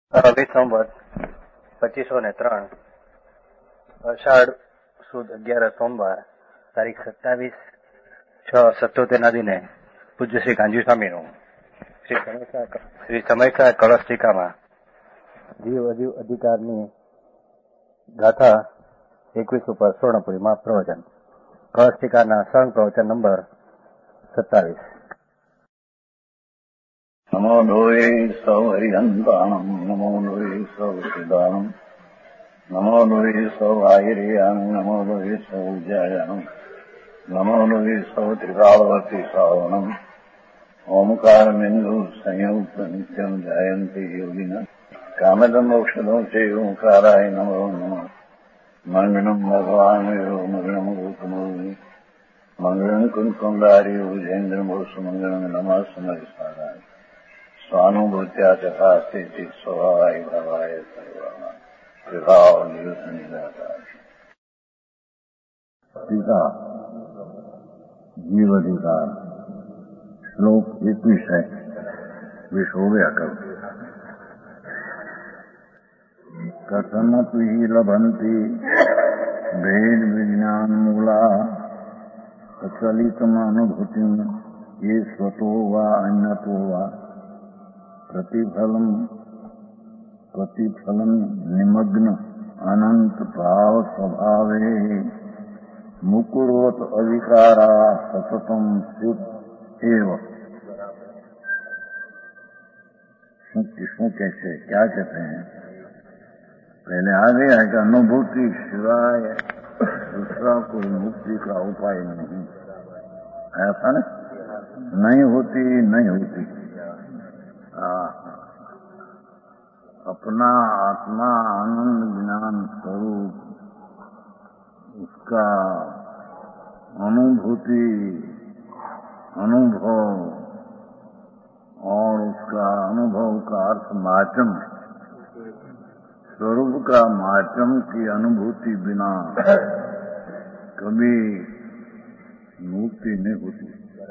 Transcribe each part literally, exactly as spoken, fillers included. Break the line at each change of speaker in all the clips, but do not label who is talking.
રવિ સંવત પચીસો ને ત્રણ અષાઢ સુદ અગિયાર સોમવાર તારીખ સત્તાવીસ છ સત્યોતેર ના દિને પૂજ્ય શ્રી ગાંધી સ્વામીનું શ્રી સમયસા શ્રી સમયસા કળશ ટીકામાં જીવ અજીવ અધિકારની ગાથા એકવીસ ઉપર સ્વર્ણપુરીમાં પ્રવચન. કળશ ટીકાના સંગ પ્રવચન નંબર સત્તાવીસ.
નમો લોહે સૌ હરિહંતાણમ નમો લોહે સૌ સિદ્ધાણમ નમો લોહે સૌ આયર્યાન નમો લોહે સૌ જયાનમ નમો લોહે સૌ ત્રિકાળવતી શ્રાવણમ ઓમકાર બિંદુ સંયુક્ત નિત્યમ જાયંતી યોગિના કામદમ ઔષધો છે ઓંકારાય નમો નમઃ. મંગળમ ભગવાન મંગળમ ગોકમોહિ મંગળમ કુંકુંડારી ઉજેન્દ્રમ સુમંગળમ નમઃ સમયસારાય સ્વાનુભૂત્યા ચકાસ્તે સ્વભાવાય ભાવાય સર્વા વિભાવ નિદાતા. ટીકા જીવ અધિકાર શ્લોક એકવીસ है विशोभ्या कर कथमपि लभन्ति भेद विज्ञान मूला अचलितमानुभूतिं ये स्वतो वा अन्यतो वा प्रतिफलम प्रतिफलम निमग्न अनंत भाव स्वभावे मुकुरोत अविकारा सततम शुद्ध एव. किसको कैसे क्या कहते हैं? पहले आ गया है कि अनुभूति सिवाय दूसरा कोई मुक्ति का उपाय नहीं. ऐसा ना नहीं होती नहीं होती. आ, अपना आत्मा आनंद ज्ञान स्वरूप उसका अनुभूति अनुभव और उसका अनुभव का अर्थ माचम स्वरूप का माचम की अनुभूति बिना कभी मुक्ति नहीं होती.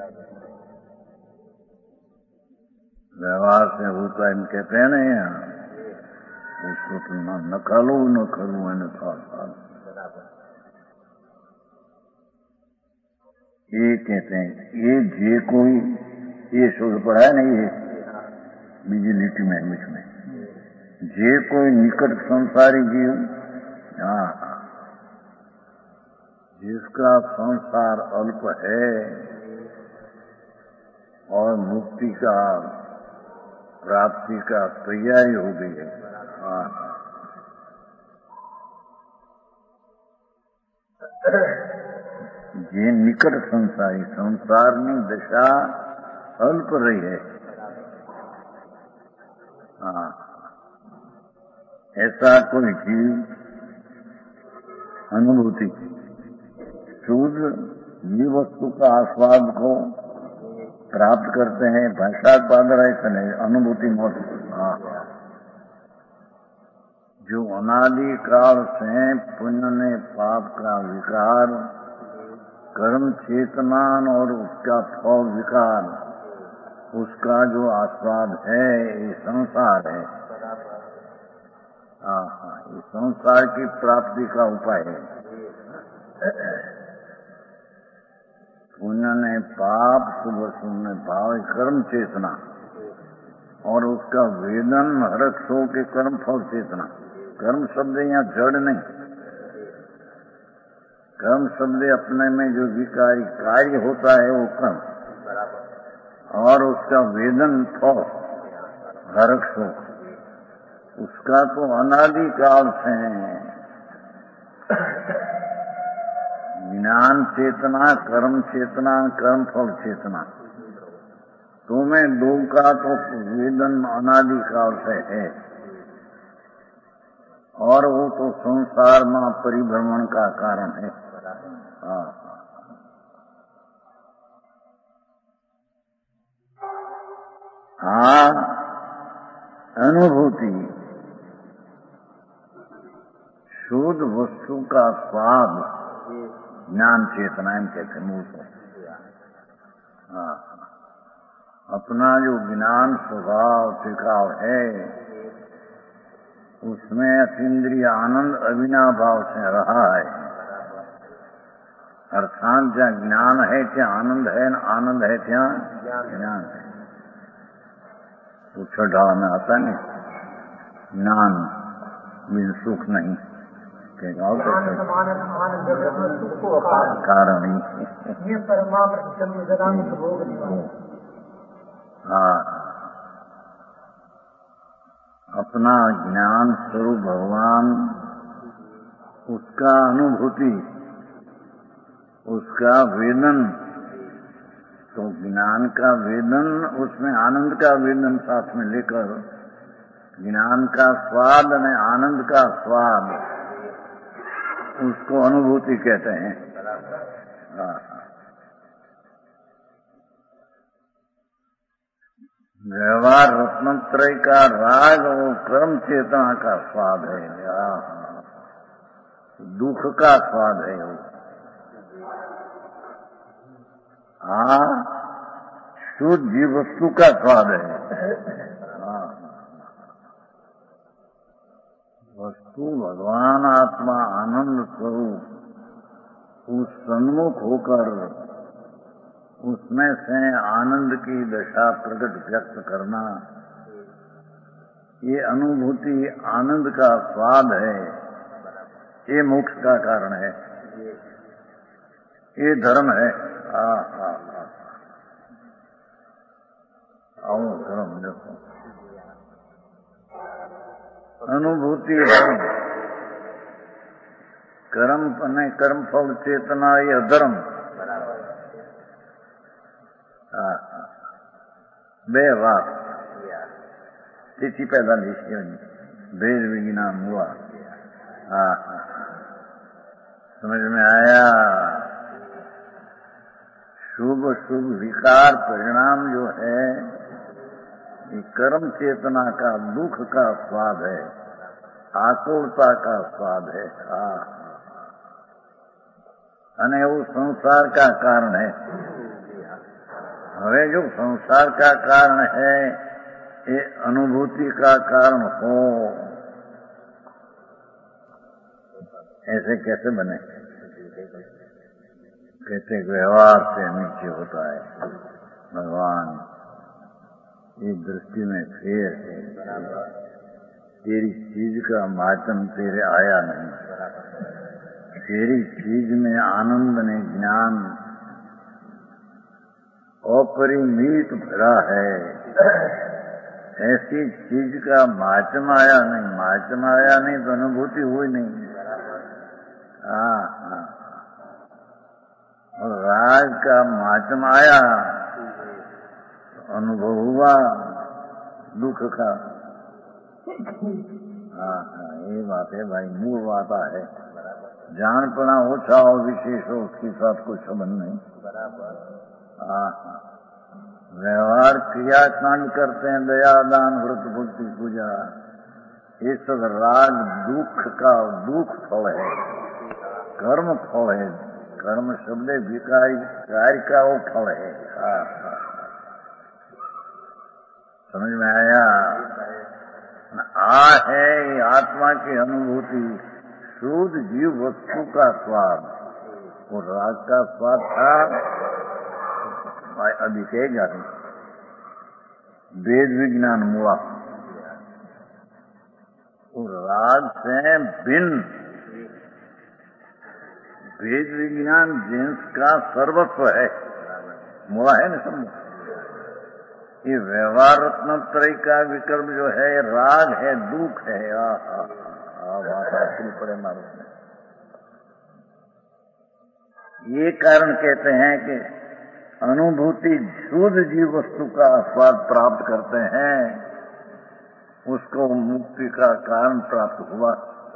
व्यवहार से होता है कहते हैं ना यहाँ उसको तो न नकालो न करूँ मैंने साथ साथ ये कहते हैं. ये जे कोई ये शोध पढ़ा है नहीं ये बीजी लिटी में मुझ में जे कोई निकट संसारी जीव हाँ जिसका संसार अल्प है और मुक्ति का प्राप्ति का तैयारी हो गई है. हाँ જે નિકટ સંસારી સંસારની દશા અલ્પ રહી है. हाँ ऐसा कोई जीव अनुभूति शुद्ध ये वस्तु का आस्वाद को प्राप्त करते हैं. भाषा पादर ऐसा नहीं अनुभूति मोट. हाँ जो अनादि काल से पुण्य ने पाप का विकार कर्म चेतना और उसका फल विकार उसका जो आस्वाद है ये संसार है. हाँ हाँ ये संसार की प्राप्ति का उपाय है. पुण्य ने पाप शुभ शून्य भाव कर्म चेतना और उसका वेदन हरक सो के कर्म फल चेतना. कर्म शब्द यहाँ जड़ नहीं. कर्म शब्द अपने में जो विकारी कार्य होता है वो कर्म और उसका वेदन फल हरक सो उसका तो अनादि काल से ज्ञान चेतना कर्म चेतना कर्म फल चेतना तो में दो का तो वेदन अनादि काल से है और वो तो संसार में परिभ्रमण का कारण है. हाँ हाँ अनुभूति शुद्ध वस्तु का स्वाद ज्ञान चेतना इन कहते मूल को. हाँ अपना जो ज्ञान स्वभाव टिकाव है उसमें अतीन्द्रिय आनंद अविनाभाव से रहा है। अर्थात जहाँ ज्ञान है क्या आनंद है, आनंद है क्या ज्ञान है। वो छठा में आता नहीं, ज्ञान बिन सुख नहीं कारण ही। हाँ, अपना ज्ञान स्वरूप भगवान, उसका अनुभूति, उसका वेदन, तो ज्ञान का वेदन, उसमें आनंद का वेदन साथ में लेकर, ज्ञान का स्वाद ने आनंद का स्वाद, उसको अनुभूति कहते हैं। हाँ, व्यवहार रत्नत्रय का राग और कर्म चेतना का स्वाद है, दुख का स्वाद है वो। हाँ, शुद्ध जीव वस्तु का स्वाद है। हाँ, वस्तु भगवान आत्मा आनंद स्वरूप, उस सन्मुख होकर उसमें से आनंद की दशा प्रकट व्यक्त करना, ये अनुभूति आनंद का स्वाद है, ये मोक्ष का कारण है, ये धर्म है। आ, आ, आ, आओ धर्म देखो, अनुभूति है, कर्म ने कर्म फल चेतना, ये धर्म। બે વાત तिथि पैदा लिखी भेद विज्ञान हुआ। हाँ, समझ में आया। शुभ शुभ विकार परिणाम जो है, ये कर्म चेतना का दुख का स्वाद है, आकुलता का स्वाद है। हाँ, अने वो संसार का कारण है। हवे जो संसार का कारण है, ये अनुभूति का कारण हो, ऐसे कैसे बने? कहते व्यवहार से नीचे होता है। भगवान ये दृष्टि में फेर है, तेरी चीज का मातम तेरे आया नहीं, तेरी चीज में आनंद ने ज्ञान अपरिमित भरा है, ऐसी चीज का माचम आया नहीं। माचम आया नहीं तो अनुभूति हुई नहीं। हाँ, हाँ, और राग का माचम आया तो अनुभव हुआ दुख का। हाँ, हाँ, ये बात है भाई, मूल बात है। जान पड़ा ओछा हो विशेष हो, उसके साथ कोई संबंध नहीं। हाँ, व्यवहार क्रियाकांड करते हैं, दया दान व्रत भक्ति पूजा, ये सब राग दुख का दुख फल है, कर्म फल है। कर्म शब्द विकारी कार्य का वो फल है। हाँ, हाँ, समझ में आया। आ है ये आत्मा की अनुभूति, शुद्ध जीव वस्तु का स्वाद। वो राग का स्वाद था, अभी कहेगा वेद विज्ञान हुआ। राग से भिन्न वेद विज्ञान जिसका सर्वस्व है, मूला है ना समझो। ये व्यवहार रत्नत्रय का विकल्प जो है, राग है, दुख है। पड़े मारो, ये कारण कहते हैं कि अनुभूति शुद्ध जीव वस्तु का स्वाद प्राप्त करते हैं, उसको मुक्ति का कारण प्राप्त हुआ।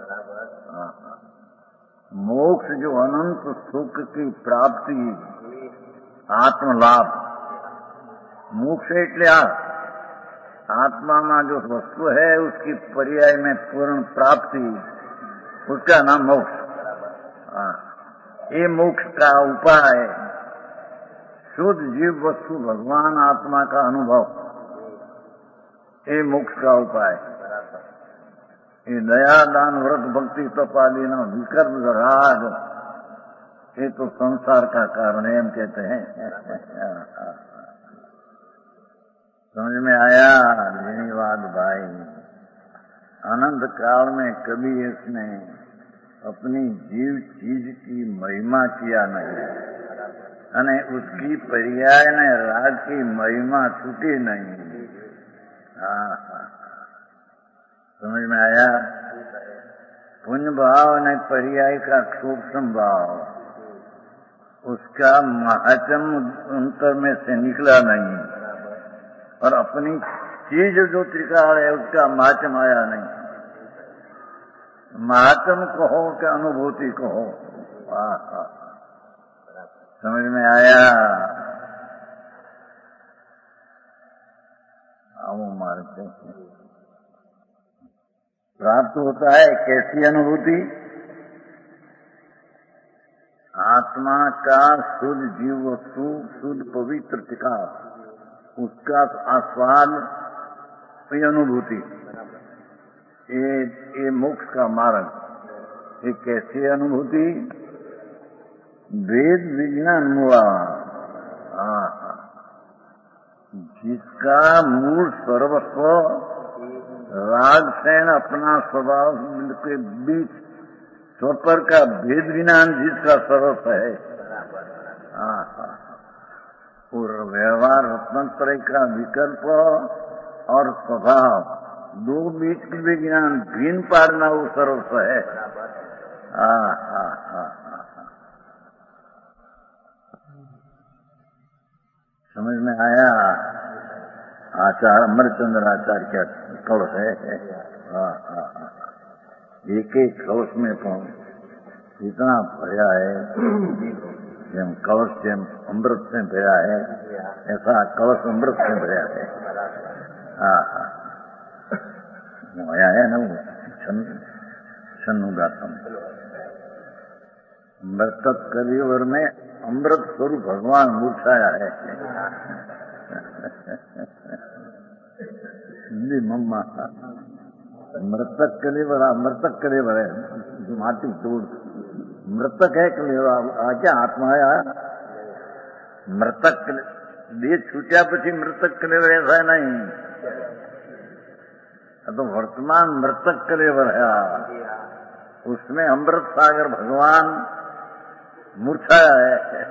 मोक्ष जो अनंत सुख की प्राप्ति, आत्मलाभ, मोक्ष એટલે આ आत्मा जो वस्तु है उसकी पर्याय में पूर्ण प्राप्ति, उसका नाम मोक्ष। ये मोक्ष का उपाय शुद्ध जीव वस्तु भगवान आत्मा का अनुभव, ये मोक्ष का उपाय। ये दया दान व्रत भक्ति तपाली ना विकर्म राग, ये तो संसार का कारण है, हम कहते हैं। समझ में आया धन्यवाद भाई। अनंत काल में कभी इसने अपनी जीव चीज की महिमा किया नहीं, अने उसकी पर्याय ने राग की महिमा छूटी नहीं। हाँ हाँ, समझ में आया। पुण्य भाव ने पर्याय का सूक्ष्म भाव, उसका महात्म अंतर में से निकला नहीं, और अपनी चीज जो त्रिकाल है उसका महात्म आया नहीं। महात्म कहो कि अनुभूति कहो, वाह, समझ में आया। आओ मारते प्राप्त होता है कैसी अनुभूति? आत्मा का शुद्ध जीव वस्तु, शुद्ध पवित्र टिका, उसका आस्वाद, ये अनुभूति, ये ये मोक्ष का मार्ग। ये कैसी अनुभूति? वेद विज्ञान हुआ, जिसका मूल सर्वस्व राग से अपना स्वभाव के बीच स्वपर का भेद विज्ञान जिसका सर्वस्व है, और व्यवहार रत्नत्रय का विकल्प और स्वभाव दो बीच के विज्ञान भिन्न पाड़ना वो सर्वस्व है। हा हा हा समझ में आया। आचार्य अमरचंद्र आचार्य क्या कलश है। हाँ हाँ हाँ, एक एक कलश में पहुंच इतना भया है, जेम कलश जेम अमृत से भया है, ऐसा कलश अमृत से भया है। हाँ हाँ, आया है ना वो छन्नु गाता मृतक कलियुग में अमृत स्वरूप भगवान मूर्छाया है। मम्मा मृतक कलेवर, मृतक कलेवर है, माटी तोड़ मृतक है कलेवर। क्या आत्मा है? मृतक देह छूटा पी मृतक कलेवर ऐसा नहीं, तो वर्तमान मृतक कलेवर है, उसमें अमृत सागर भगवान मूर्छाया है।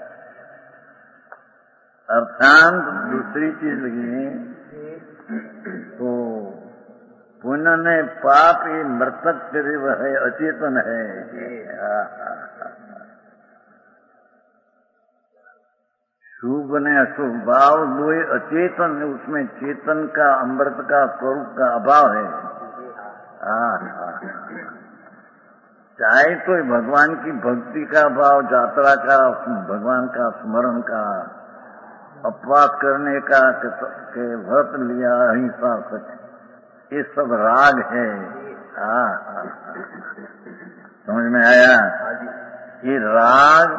अर्थात दूसरी चीज लगी तो पुण्य ने पाप ये मृतक कलेवर है, अचेतन है। शुभ ने अशुभ भाव दो अचेतन है, उसमें चेतन का अमृत का स्वरूप का अभाव है। चाहे तो भगवान की भक्ति का भाव, यात्रा का, भगवान का स्मरण का, अपवाद करने का के व्रत लिया, अहिंसा सच, ये सब राग है। हाँ हाँ, समझ में आया। ये राग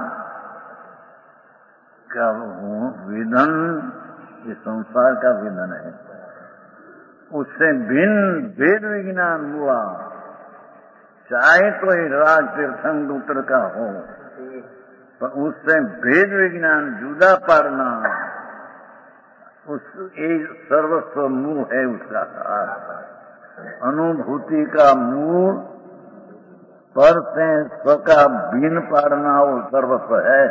का विधन, ये संसार का विधन है, उससे भिन्न भेद विज्ञान हुआ। चाहे तो ये राग तीर्थंकर का हो, पर उससे भेद विज्ञान जुदा पाड़ना, उस एक सर्वस्व मूल है उसका। अनुभूति का मूल पर से स्व का भिन्न पाड़ना वो सर्वस्व है।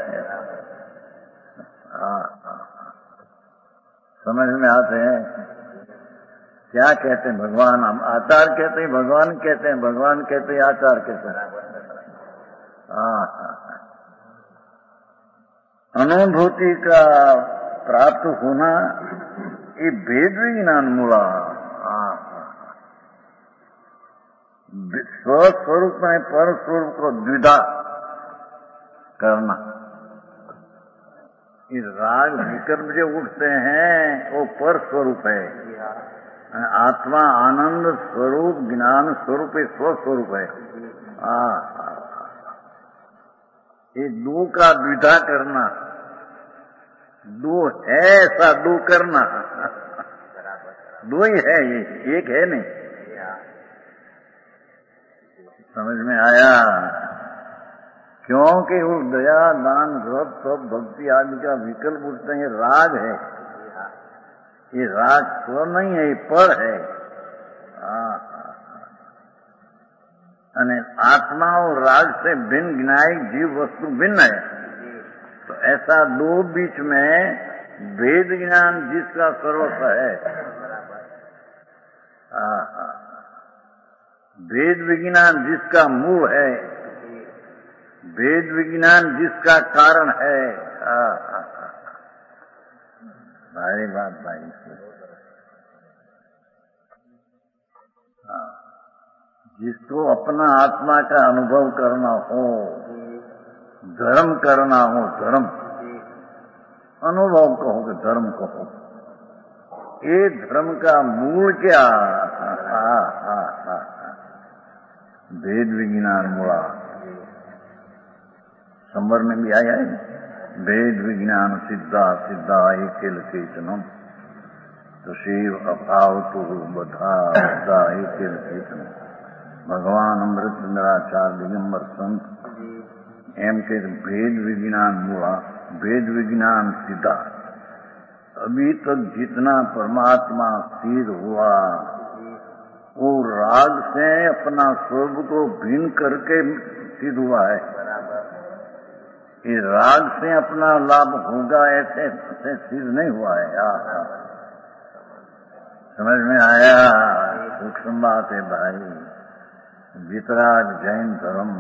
समझ में आते हैं क्या कहते हैं भगवान? हम आचार कहते हैं, भगवान कहते हैं, भगवान कहते हैं, आचार कहते हैं। अनुभूति का प्राप्त होना ये भेद विज्ञान मूला। स्वस्वरूप में पर स्वरूप को द्विधा करना। ये राग विकल्प जो उठते हैं वो पर स्वरूप है, आत्मा आनंद स्वरूप ज्ञान स्वरूप स्वस्वरूप है। ये दो का द्विधा करना, दो है ऐसा दो करना, दो ही है, ये एक है नहीं। समझ में आया? क्योंकि वो दया, दान, व्रत, तप, भक्ति आदि का विकल्प उठते हैं, राग है। ये राग स्व नहीं है, ये पर है। अने आत्मा और राग से भिन्न गिनाई जीव वस्तु भिन्न है। तो ऐसा दो बीच में भेद ज्ञान जिसका सर्वस्व है, भेद विज्ञान जिसका मूल है, भेद विज्ञान जिसका कारण है। भारी बात भाई। जिसको अपना आत्मा का अनुभव करना हो, धर्म करना हो, धर्म अनुभव कहो कि धर्म कहो, ये धर्म का मूल क्या? भेद विज्ञान मूला। संवर में भी आया है, भेद विज्ञान सिद्धा सिद्धा एकेल चेतनम, तो शिव अभाव तो बधा बधा एकेल चेतनम। भगवान अमृतचंद्राचार्य दिगंबर संत एम के भेद विज्ञान मूला, भेद विज्ञान सिद्धा। अभी तक जितना परमात्मा सिद्ध हुआ वो राग से अपना स्वरूप को भिन्न करके सिद्ध हुआ है। ये राग से अपना लाभ होगा ऐसे ऐसे सिद्ध नहीं हुआ है। आ, समझ में आया? सूक्ष्म बात है भाई। वितराग जैन धर्म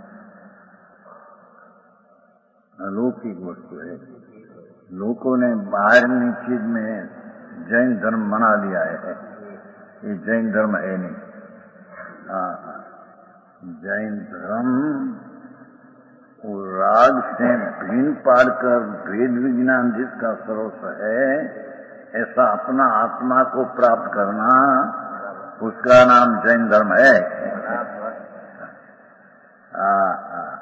अलौकिक वस्तु है। लोगों ने बाहरनी चीज में जैन धर्म मना लिया है, ये जैन धर्म है नहीं। हाँ, जैन धर्म वो राग से भिन्न पाड़कर भेद विज्ञान जिसका सर्वस्व है, ऐसा अपना आत्मा को प्राप्त करना, उसका नाम जैन धर्म है। हाँ,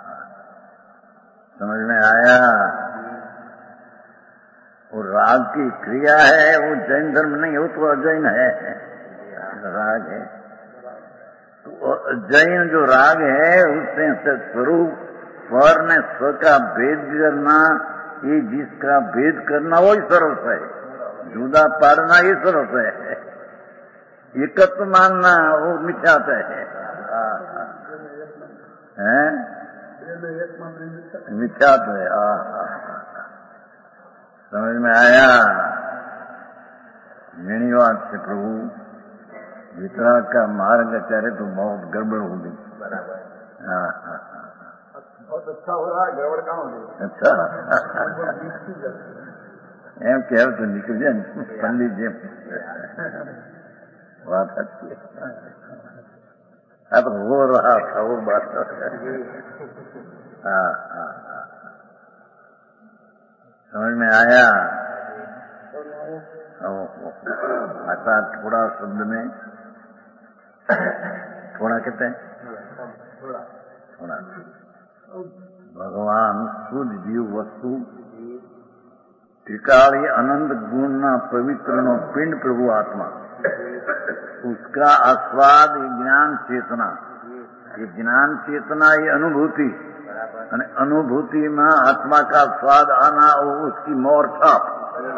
समझ में आया? वो राग की क्रिया है, वो जैन धर्म नहीं, वो तो अजैन है। राग है तो अजैन जो राग है उससे स्वरूप स्वर ने स्व का भेद करना, ये जिसका भेद करना वही सर्वस्व है। जुदा पाड़ना ये सर्वस्व है। एकत्व मानना वो मिथ्यात्व है। हैं? मिथ्यात्व है। समझ में आया? मेणीवाद से प्रभु वितराग का मार्ग चले तो बहुत गड़बड़ हो गई। हाँ हाँ
बहुत अच्छा हो रहा है, गड़बड़ कहाँ हो गई?
अच्छा एम कह तो निकल जाए पंडित जी। बात अच्छी अब हो रहा था वो बात। हाँ हाँ समझ में आया? ऐसा थोड़ा शब्द में थोड़ा कहते हैं, थोड़ा भगवान शुद्ध जीव वस्तु त्रिकाली अनंत गुण पवित्र नो पिंड प्रभु आत्मा, उसका आस्वाद ज्ञान चेतना, ये ज्ञान चेतना ये अनुभूति, अनुभूति में आत्मा का स्वाद आना और उसकी मोर छाप,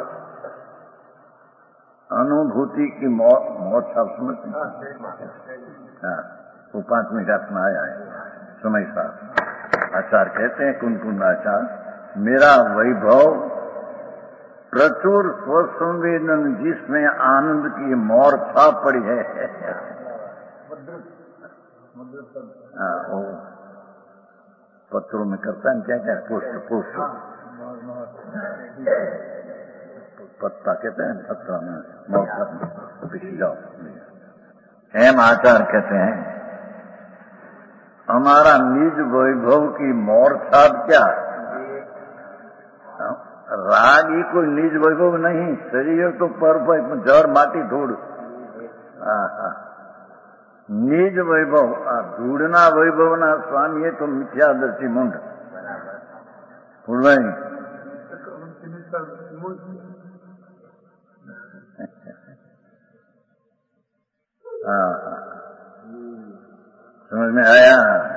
अनुभूति की मोर छाप समझते हैं? हाँ, वो पांच मिनट में आया है समय साहब आचार्य कहते हैं, कुन कुन आचार्य, मेरा वैभव प्रचुर स्वसंवेदन जिसमें आनंद की मोर छाप पड़ी है। हाँ, वो पत्रों में करता है क्या क्या पोस्ट पोस्ट पत्ता कहते हैं, पत्ता में मोर पिछले जाओ। हेम आचार्य कहते हैं, हमारा निज वैभव की मोर छाप क्या? राग ही कोई निज वैभव नहीं, शरीर तो परफेक्ट जड़ माटी धूड़। निज वैभव धूड़ना वैभव ना स्वामी है तो मिथ्यादर्शी मुंड नहीं। समझ में आया?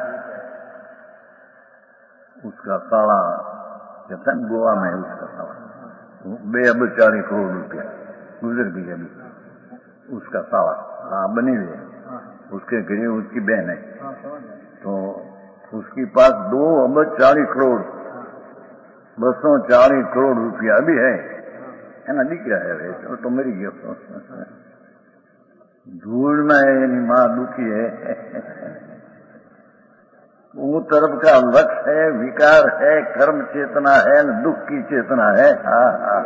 उसका साला कहता है गोवा में उसका साला बे अब चालीस करोड़ रुपया गुजर भी अभी उसका साला हाँ बने हुए उसके घरे उसकी बहन है तो उसके पास दो अबज चालीस करोड़ बसो चालीस करोड़ रुपया अभी है है ना दिख रहा है तो, तो मरी गयो धूल में यानी माँ दुखी है वो तरफ का लक्ष्य है विकार है कर्म चेतना है दुख की चेतना है हाँ हाँ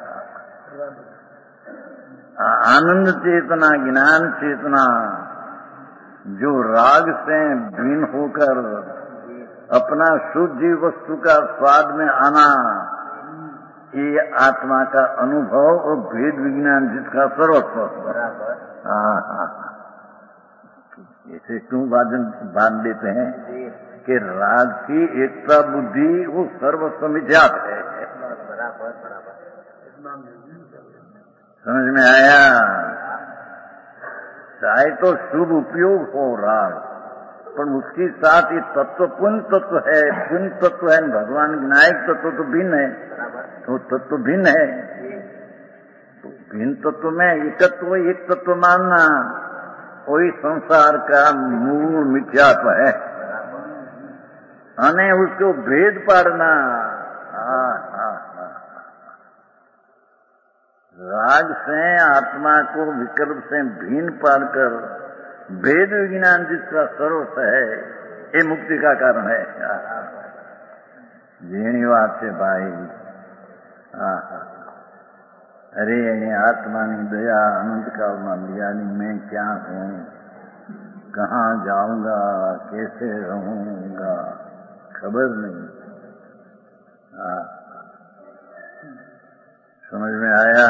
आनंद चेतना ज्ञान चेतना जो राग से भिन्न होकर अपना शुद्ध वस्तु का स्वाद में आना ये आत्मा का अनुभव और भेद विज्ञान जिसका सर्वस्व हाँ हाँ ऐसे क्यों बांध देते हैं कि राग की एकता बुद्धि वो सर्वस्व मिथ्यात्व है समझ में आया? चाहे तो शुभ उपयोग हो राग पर उसके साथ ये तत्व पुण्य तत्व है पुण्य तत्व है भगवान विनायक तत्व तो भिन्न है तो तत्व भिन्न है तो भिन्न तत्व में एकत्व एक तत्व मानना वही संसार का मूल मिथ्यात्व है अने उसको भेद पाड़ना हाँ हाँ हाँ राग से आत्मा को विकल्प से भिन्न पाड़कर भेद विज्ञान जिसका सर्वस्व है ये मुक्ति का कारण है जेनी बात से भाई हाँ हाँ अरे आत्मा ने दया अनंत काल में लिया मैं क्या हूँ कहाँ जाऊंगा कैसे रहूंगा खबर नहीं हाँ समझ में आया?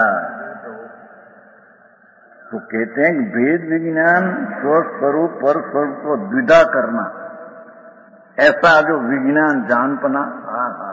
तो कहते हैं भेद विज्ञान स्वस्वरूप पर स्वरूप को द्विधा करना ऐसा जो विज्ञान जानपना हाँ हाँ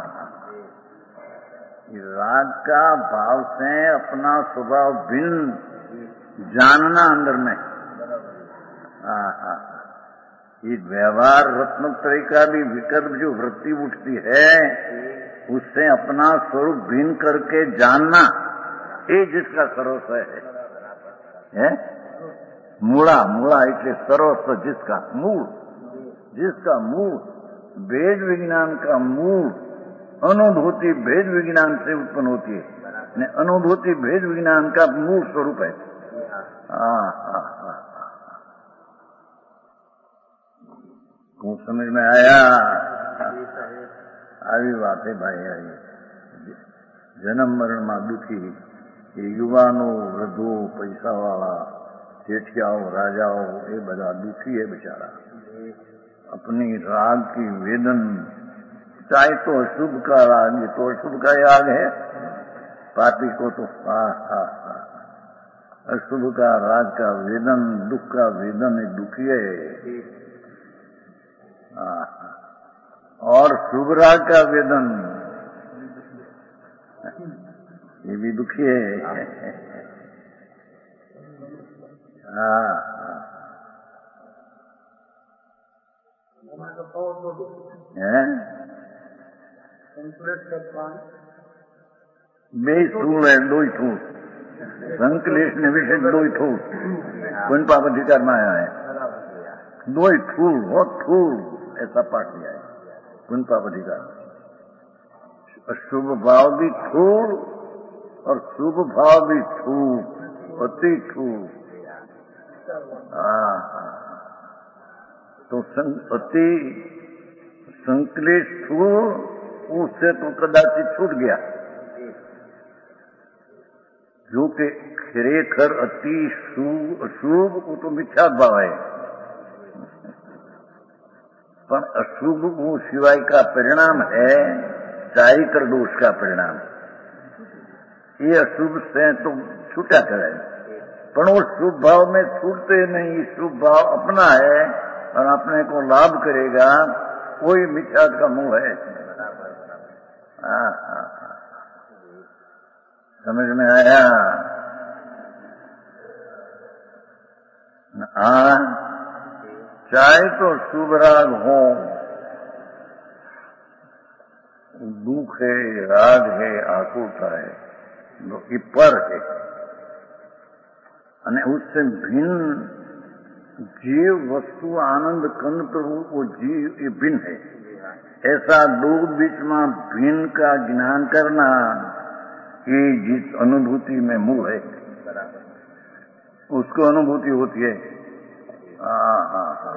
राग का भाव से अपना स्वभाव भिन्न जानना अंदर में हाँ हाँ ये व्यवहार रत्नोत्तरी का भी विकल्प जो वृत्ति उठती है उससे अपना स्वरूप भिन्न करके जानना ये जिसका सर्वस्व है, है? मूला मूला इतने सर्वस्व जिसका मूल जिसका मूल वेद विज्ञान का मूल अनुभूति भेद विज्ञान से उत्पन्न होती है अनुभूति भेद विज्ञान का मूल स्वरूप है हाँ हाँ हाँ को समझ में आया? આવી વાતે ભાઈ આવી જન્મ મરણમાં દુઃખી એ યુવાનો વૃદ્ધો પૈસાવાળા જેઠિયાઓ રાજાઓ એ બધા દુઃખી है बेचारा अपनी राग की वेदन चाहे तो अशुभ का राग ये तो अशुभ का याग है पापी को तो हा हा हा अशुभ का राग का वेदन दुख का वेदन ये दुखी है और शुभ राग का वेदन ये भी दुखी है हाँ है બે સ્થૂળ है दो ही स्थूल संकलेश ने विषय दो ही स्थूल पुण्य पाप अधिकार में आया है दो ही स्थूल बहुत स्थूल ऐसा पाठ दिया है पुण्य पाप अधिकार अशुभ भाव भी स्थूल और शुभ भाव भी स्थूल अति स्थूल हाँ तो अति संकलेश स्थूल उससे तो कदाचित छूट गया जो कि खरेखर अति अशुभ वो तो मिथ्या भाव है पर अशुभ वो सिवाय का परिणाम है चारित्र दोष का परिणाम ये अशुभ से तो छूटा करे पर वो शुभ भाव में छूटते नहीं शुभ भाव अपना है और अपने को लाभ करेगा कोई मिथ्या का मुंह है हाँ हाँ समझ में आया आ चाहे तो शुभ राग हो, दुख है, राग है, आकुलता है, तो ये पर है। અને उससे भिन्न जीव वस्तु आनंद कंद प्रभु वो जीव ये भिन्न है। ऐसा दो बीच में भिन्न का ज्ञान करना ये जिस अनुभूति में मूल है उसको अनुभूति होती है। हाँ हाँ हाँ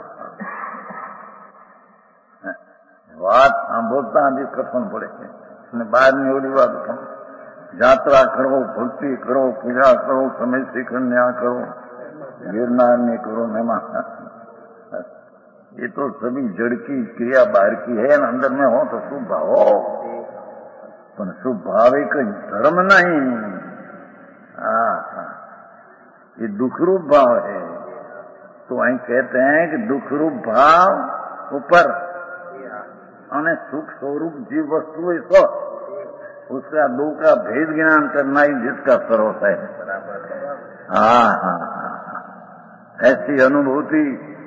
बात सांभळता भी कथन पड़े है। बाद में ओली बात यात्रा करो, भक्ति करो, पूजा करो, समय से कन्या करो, गिरनार में करो मेहमान। ये तो सभी जड़ की क्रिया बाहर की है, अंदर में हो तो शुभ भाव हो, पर शुभ भाव एक धर्म नहीं। हाँ हाँ ये दुख रूप भाव है। तो वहीं कहते हैं कि दुख रूप भाव ऊपर और सुख स्वरूप जीव वस्तु है सो उसका दो का भेद ज्ञान करना ही जिसका स्रोत है। हाँ हाँ ऐसी अनुभूति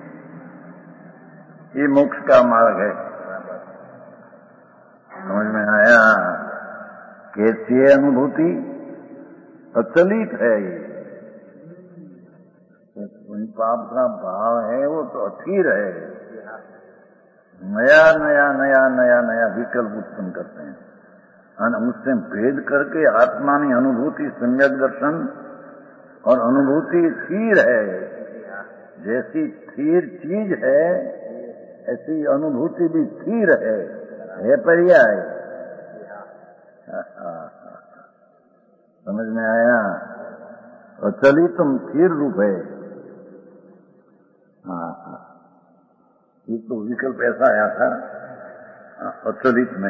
ये मोक्ष का मार्ग है। समझ में आया? कैसी है अनुभूति? अचलित है ये। पाप का भाव है वो तो अथीर है। नया नया नया नया नया विकल्प उत्पन्न करते हैं और उससे भेद करके आत्मा की अनुभूति सम्यक दर्शन और अनुभूति स्थिर है। जैसी स्थिर चीज है ऐसी अनुभूति भी स्थिर है, है पर्याय। समझ में आया? और चली तुम स्थिर रूप है। हाँ हाँ ये तो विकल्प ऐसा आया था अचलित में।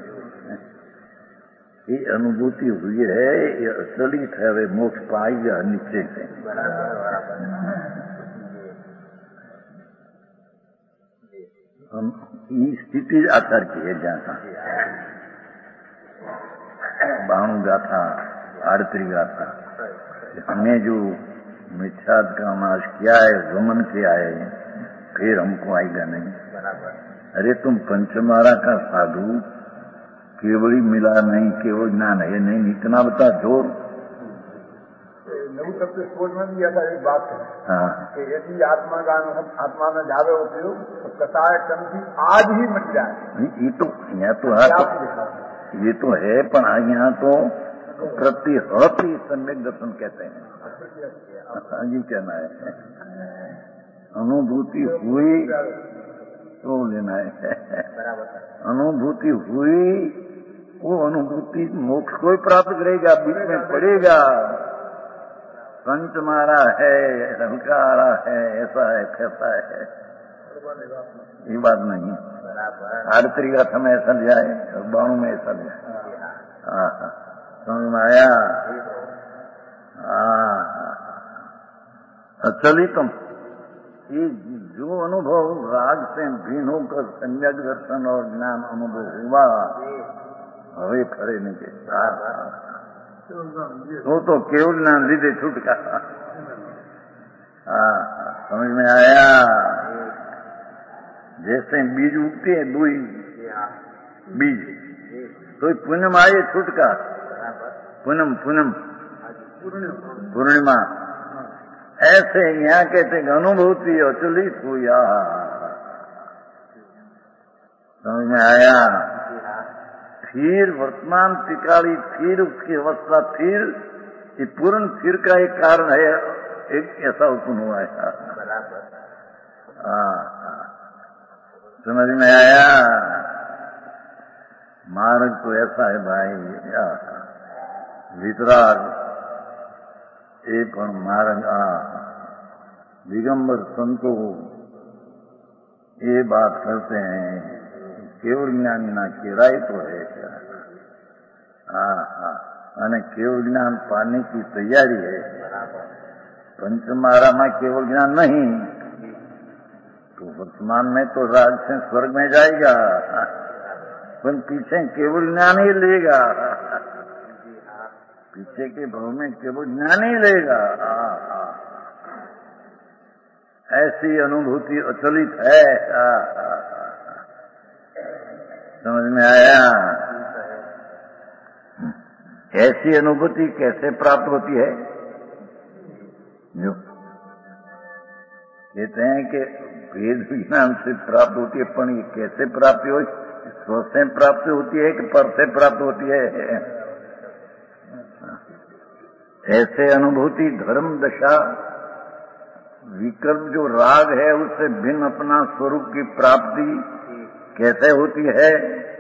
ये अनुभूति हुई है, ये अचलित है, वे मोक्ष पाएगा नीचे से। हम ये स्थिति आकर की है जहाँ बाणु गाथा, आरती गाथा, हमने जो मिथ्याद का नाश किया है, गमन किया है, फिर हमको आएगा नहीं। अरे तुम पंचमारा का साधु केवली मिला नहीं, केवल ज्ञान है नहीं, इतना बता जोर।
नव तत्व सोच में भी ऐसा एक बात है।
हाँ
कि यदि आत्मा का अनुभव आत्मा में जावे होते हो तो कसाय कंठी आज ही मिट जाए।
ये तो यहाँ तो है, ये तो है, पर यहाँ तो प्रतिहत ही सम्यक दर्शन कहते हैं। ये कहना है अनुभूति हुई तो लेना है। अनुभूति हुई वो अनुभूति मोक्ष को ही प्राप्त करेगा, बीच में पड़ेगा। पंच मारा है, हलकारा है, ऐसा है, कैसा है, ये बात नहीं। आरती का समय ऐसा जाए, बाणु में ऐसा जाए। हाँ हाँ समझ में आया? हाँ चली तुम ये जो अनुभव राग से भिन्न होकर सम्यक दर्शन और ज्ञान अनुभव हुआ, हवे खड़े नहीं के तो तो केवल ज्ञान लीधे छूटका। हाँ समझ में आया? जैसे बीज उगते हैं दुई बीज, तो पूनम आए छूटका, पूनम पूनम पूर्णिमा, ऐसे यहाँ कहते अनुभूति अचलित हुआ। समझ में आया? फिर वर्तमान टिकाली, फिर उसकी अवस्था, फिर ये पूर्ण फिर का एक कारण है, एक ऐसा उत्पन्न हुआ है। हाँ समझ में आया? मार्ग तो ऐसा है भाई, वितराग ये पण मार्ग आ दिगंबर संतो ये बात करते हैं केवल ज्ञानी ना केराई तो है। हाँ हाँ અને केवल ज्ञान पाने की तैयारी है। पंचमारा में केवल ज्ञान नहीं तो वर्तमान में तो राज से स्वर्ग में जाएगा, पर पीछे केवल ज्ञान ही लेगा, पीछे के भाव में केवल ज्ञान ही लेगा। ऐसी अनुभूति अचलित है। आ, आ, आ, समझ में आया? ऐसी अनुभूति कैसे प्राप्त होती है? जो कहते हैं कि वेद विज्ञान से प्राप्त होती है, पर ये कैसे प्राप्ति हो? स्व से प्राप्ति होती है कि पर से प्राप्त होती है? ऐसे अनुभूति धर्म दशा विकल्प जो राग है उससे भिन्न अपना स्वरूप की प्राप्ति कैसे होती है?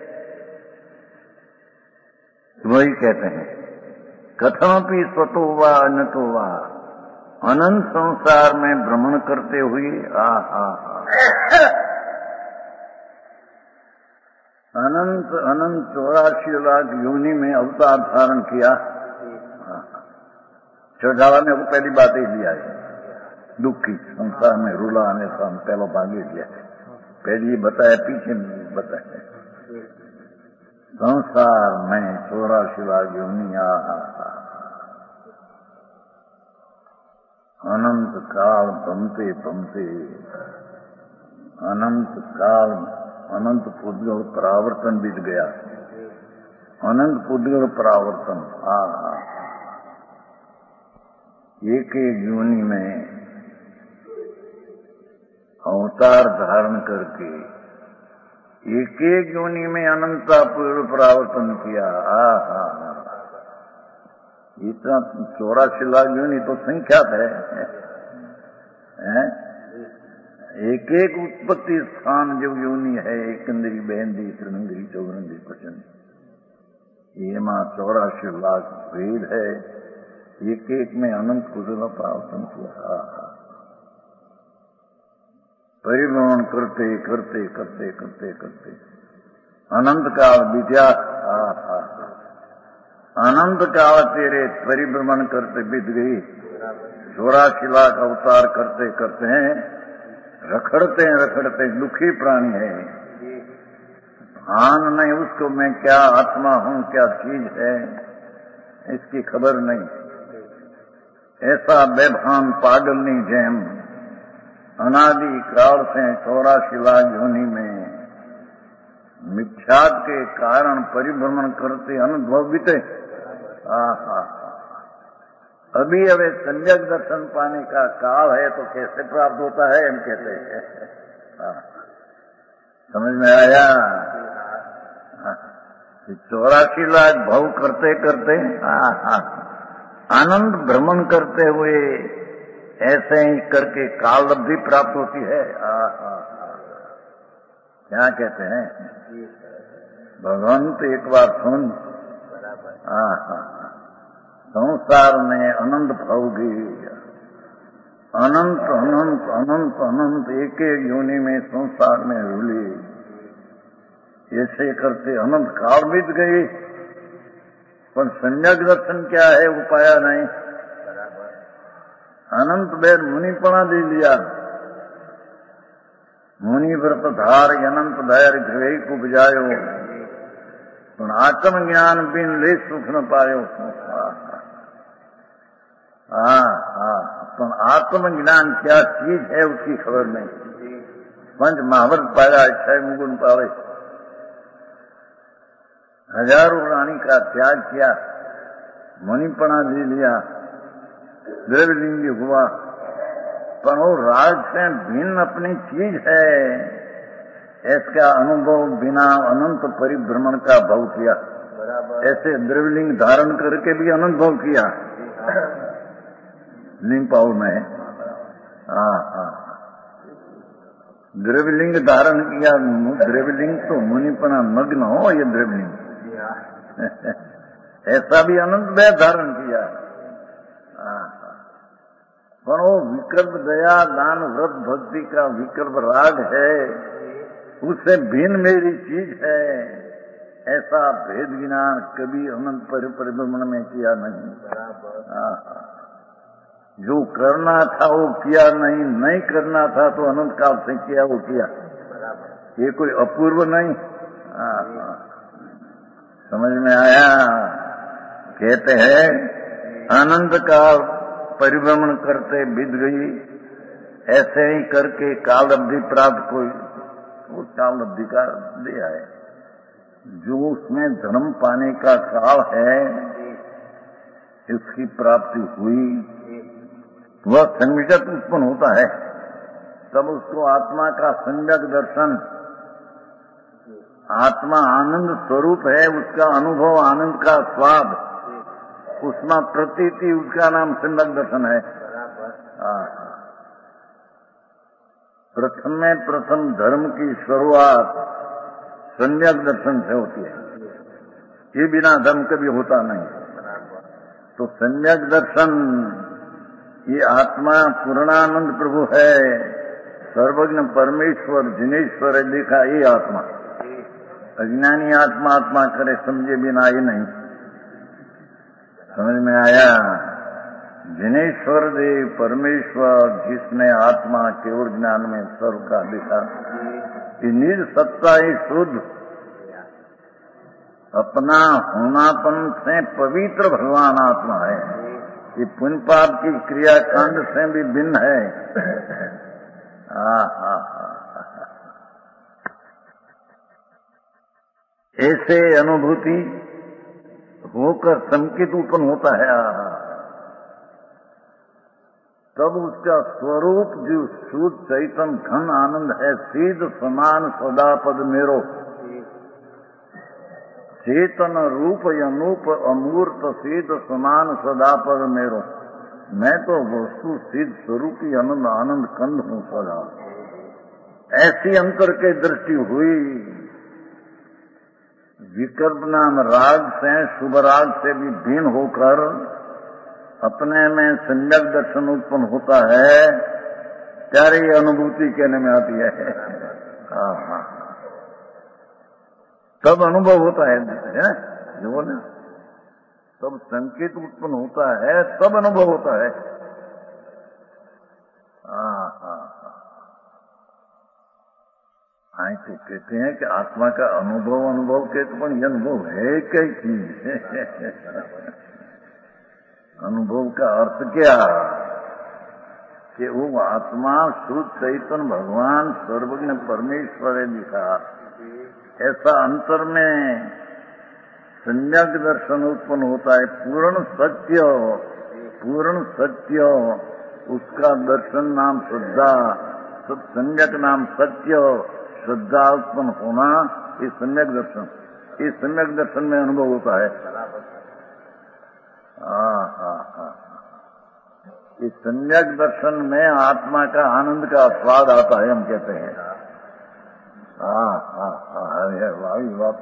वही कहते हैं कथमपि स्वतो वा अनतो वा अनंत संसार में भ्रमण करते हुए आ हा अनंत अनंत चौरासी लाख योनि में अवतार धारण किया। चौधावा ने वो पहली बात ही लिया है, दुखी संसार में रूला आने का हम पहला भाग ही लिया है। पहले बताया, पीछे में बताया संसार में चौरासी लाख योनि आ अनंत काल बमते बमते अनंत काल अनंत पुद्गल परावर्तन बीत गया। अनंत पुद्गल परावर्तन आ एक एक योनि में अवतार धारण करके एक एक योनि में अनंता पूर्व परावर्तन किया। आ हा इतना चौरासी लाख योनि तो संख्यात है, है? एक एक उत्पत्ति स्थान जो योनि है, एकंदरी बहनदी त्रिनंदरी चौरंदी प्रचंड, ये मां चौरासी लाख वेद है। एक एक में अनंत कुशल प्रावतन किया। परिभ्रमण करते करते करते करते करते अनंत काल बीत्या। अनंत काल तेरे परिभ्रमण करते बीत गई। चौरासी लाख अवतार करते करते हैं, रखड़ते हैं रखड़ते दुखी प्राणी है। भान नहीं उसको मैं क्या आत्मा हूं, क्या चीज है, इसकी खबर नहीं। ऐसा बेभान पागलनी जैम अनादि काल से चौरासी लाख योनि में मिथ्यात के कारण परिभ्रमण करते अनुभव बीते। आहा अभी अभी सम्यक दर्शन पाने का काल है तो कैसे प्राप्त होता है हम कहते हैं। समझ में आया? चौरासी लाख भव करते करते आहा आनंद भ्रमण करते हुए ऐसे ही करके काल अवधि प्राप्त होती है। आहा क्या कहते हैं भगवंत, एक बार सुन। आहा संसार में अनंत भोगी, अनंत अनंत अनंत अनंत एक एक योनि में संसार में रूली। ऐसे करते अनंत काल बीत गई, पर सम्यक दर्शन क्या है वो पाया नहीं। अनंत बेर मुनिपणा दे लिया। मुनि व्रत धार अनंत धैर्य घृ को बुझायो, पण आत्म ज्ञान बिन ले सुख न पायो। हाँ हाँ पण आत्म ज्ञान क्या चीज है उसकी खबर नहीं। पंच महावृत पाया, छह मुगुण पावे, हजारों रानी का त्याग किया, मुनिपणा ले लिया, द्रव्यलिंगी हुआ, पर वो राग से भिन्न अपनी चीज है, इसका अनुभव बिना अनंत परिभ्रमण का भव किया। ऐसे द्रव्यलिंग धारण करके भी अनंत भव किया। लिंग पाव में हाँ हाँ द्रव्यलिंग धारण किया। द्रव्यलिंग तो मुनिपना मग्न हो, ये द्रव्यलिंग ऐसा भी अनंत में धारण किया। पर वो विकल्प दया दान व्रत भक्ति का विकल्प राग है, उससे भिन्न मेरी चीज है, ऐसा भेद ज्ञान कभी अनंत परिभ्रमण में किया नहीं। जो करना था वो किया नहीं, नहीं करना था तो अनंत काल से किया वो किया। ये कोई अपूर्व नहीं। आ, आ, समझ में आया? कहते हैं अनंत काल परिभ्रमण करते बीत गई, ऐसे ही करके काल अवधि प्राप्त कोई वो काल अवधि का दिया है। जो उसमें धर्म पाने का काल है, इसकी प्राप्ति हुई, वह सम्यक उत्पन्न होता है। तब उसको आत्मा का सम्यक दर्शन, आत्मा आनंद स्वरूप है, उसका अनुभव, आनंद का स्वाद, उसमें प्रतीति, उसका नाम सम्यक दर्शन है। प्रथम में प्रथम धर्म की शुरुआत सम्यक दर्शन से होती है। ये बिना धर्म कभी होता नहीं। तो सम्यक दर्शन, ये आत्मा पूर्णानंद प्रभु है, सर्वज्ञ परमेश्वर जिनेश्वर है, देखा ये आत्मा। अज्ञानी आत्मा आत्मा करे समझे बिना ये नहीं। समझ में आया? जिनेश्वर देव परमेश्वर जिसने आत्मा केवल ज्ञान में सर्व का देखा कि निज सत्ता ही शुद्ध, अपना होनापन से पवित्र भगवान आत्मा है। ये पुण्य पाप की क्रियाकांड से भी भिन्न है। आ, आ, आ, ऐसे अनुभूति होकर संकेत उत्पन्न होता है। आ, तब उसका स्वरूप जो शुद्ध चैतन्य घन आनंद है, सीध समान सदा पद मेरो, चेतन रूप अनूप अमूर्त सीध समान सदा पद मेरो। मैं तो वस्तु सिद्ध स्वरूपी आनंद आनंद कंद हूं सदा। ऐसी अंतर के दृष्टि हुई। विकल्प नाम राग से, शुभ राग से भी भिन्न होकर अपने में सम्यक दर्शन उत्पन्न होता है। प्यारी अनुभूति कहने में आती है। हाँ हाँ, तब अनुभव होता है, है? जो बोले तब संकेत उत्पन्न होता है, तब अनुभव होता है। हाँ हाँ हाँ, आई तो कहते हैं कि आत्मा का अनुभव अनुभव के तो पण अनुभव है कई चीज। अनुभव का अर्थ क्या कि वो आत्मा शुद्ध चैतन्य भगवान सर्वज्ञ परमेश्वर है दिखा। ऐसा अंतर में सम्यक दर्शन उत्पन्न होता है। पूर्ण सत्य, पूर्ण सत्य उसका दर्शन नाम श्रद्धा, सब सम्यक नाम सत्य, श्रद्धा उत्पन्न होना, ये सम्यक दर्शन, ये सम्यक दर्शन में अनुभव होता है। हाँ हाँ हाँ, इस सम्यक दर्शन में आत्मा का आनंद का स्वाद आता है, हम कहते हैं। हाँ हाँ हाँ, अरे वाही बात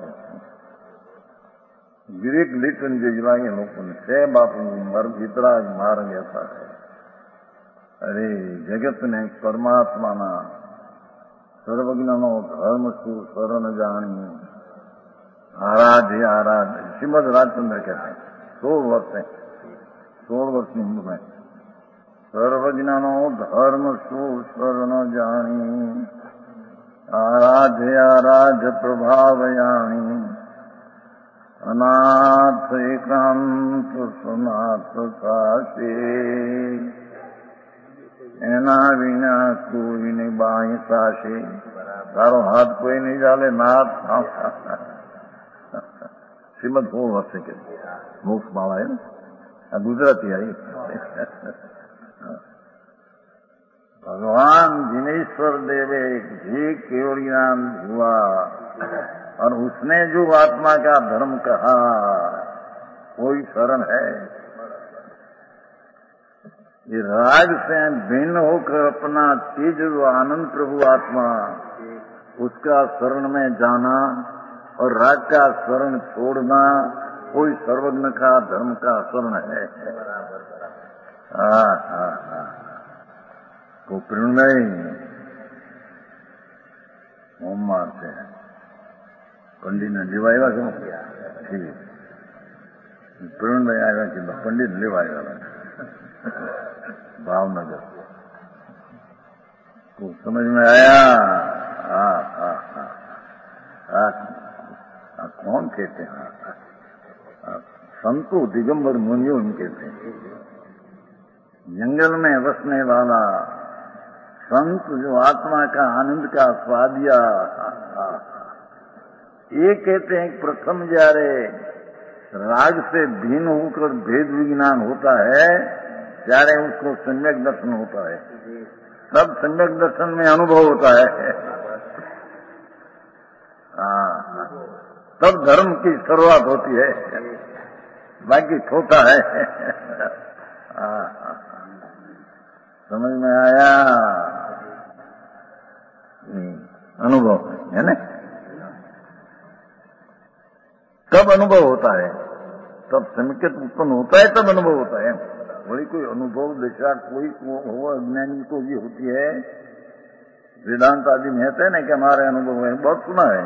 गिरीक लिटन जजवाई लोगों से बापू मर इतना मार ऐसा है। अरे जगत ने परमात्मा ना सर्वज्ञ नो धर्म सु शरण जानी आराध्य आराध्य श्रीमद राजचंद्र कहते हैं। सोल वर्ष है, सोल वर्ष की उम्र में सर्वज्ञानो धर्म सु शरण जानी आराध्य आराध्य प्रभावयानी अनाथ एकांत सुनाथ काशे एना विना कोई नहीं बाई साशे। तारो हाथ कोई नहीं डाले नाथ। श्रीमद सोल वर्ष के मोक्ष माला है ना, गुजराती आई। भगवान जिनेश्वर देवे जी केवल ज्ञान हुआ और उसने जो आत्मा का धर्म कहा कोई शरण है। ये राग से भिन्न होकर अपना चीज आनंद प्रभु आत्मा, उसका शरण में जाना और राग का शरण छोड़ना कोई सर्वज्ञ का धर्म का शरण है। हाँ हाँ हाँ, तो प्रणय ओम मारते हैं। पंडित ने लिवाएगा क्यों? ठीक, प्रणय आएगा कि पंडित लिवाएगा भावनगर। तो समझ में आया? हाँ हाँ हाँ हाँ, कौन कहते हैं? संतो दिगंबर मुनियों कहते हैं। जंगल में बसने वाला संत जो आत्मा का आनंद का स्वाद या ये कहते हैं प्रथम जारे राग से भिन्न होकर भेद विज्ञान होता है, ત્યારે उसको सम्यक दर्शन होता है। तब सम्यक दर्शन में अनुभव होता है। हाँ, तब धर्म की शुरुआत होती है, बाकी छोटा है। हाँ, समझ में आया? अनुभव है ना, तब अनुभव होता है, तब संकेत उत्पन्न होता है, तब अनुभव होता है। वही कोई अनुभव दशा कोई हो अज्ञानी को भी होती है। वेदांत आदि में कहते हैं ना कि हमारे अनुभव है, बहुत सुना है।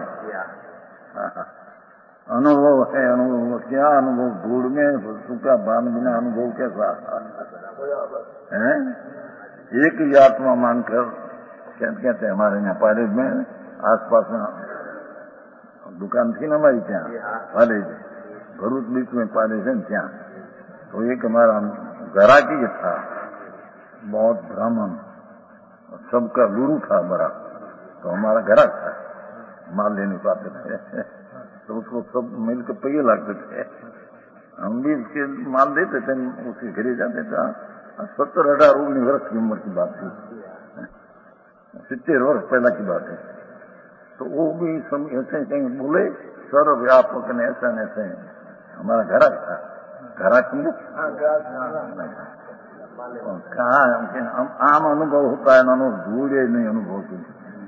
अनुभव है, अनुभव क्या अनुभव? धूड़ में वस्तु का बांध बिना अनुभव कैसा है? एक ही आत्मा मानकर कहते कहते हैं हमारे यहाँ पारेज में आसपास में दुकान थी ना हमारी, ત્યાં पारेज भरूच बीच में पारेज है ત્યાં, तो एक हमारा ग्राहकी था, बहुत ब्राह्मण, सबका गुरु था बड़ा, तो हमारा ग्राहक था, माल लेने को आते थे, तो उसको सब मिलकर पैसे लगते थे, हम भी उसके माल देते थे, उसके घरे जाते थे। सत्तर अठारह उन्नीस वर्ष की उम्र की बात थी, सितर वर्ष पहला की बात है। तो वो भी सब ऐसे कहीं बोले सर्वव्यापक ने ऐसा ऐसे, हमारा ग्राहक था, ग्राहक कहा आम अनुभव होता है, ना भूले नहीं अनुभव की।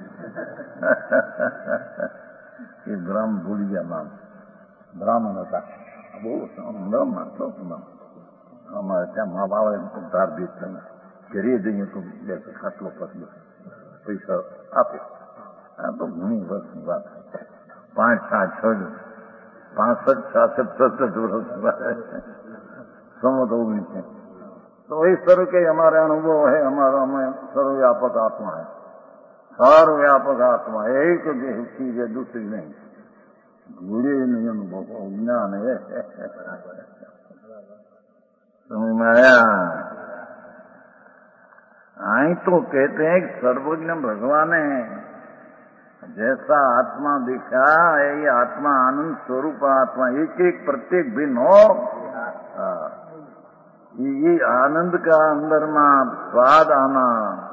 ये ब्राह्मण भूल गया नाम, ब्राह्मण होता ब्राह्मण तो हमारे ત્યાં મા બાવે ઉધાર દેતા ઘરે જઈએ તો બે ખાટલો પતલો પૈસા આપે। આ તો ઘણી વર્ષની વાત છે, પાંચ સાત છ पांसठ छाछठ सड़सठ वर्ष संवत ओगनीस है। तो इस तरह के हमारे अनुभव है, हमारा में सर्वव्यापक आत्मा है, सर्वव्यापक आत्मा एक चीज है, दूसरी नहीं, गुड़े नहीं अनुभव ज्ञान है। समझ में आया? आई तो कहते हैं कि सर्वज्ञ भगवान है, जैसा आत्मा दिखा है, ये आत्मा आनंद स्वरूप आत्मा, एक एक प्रत्येक भिन्न हो, ये आनंद का अंदर में स्वाद आना,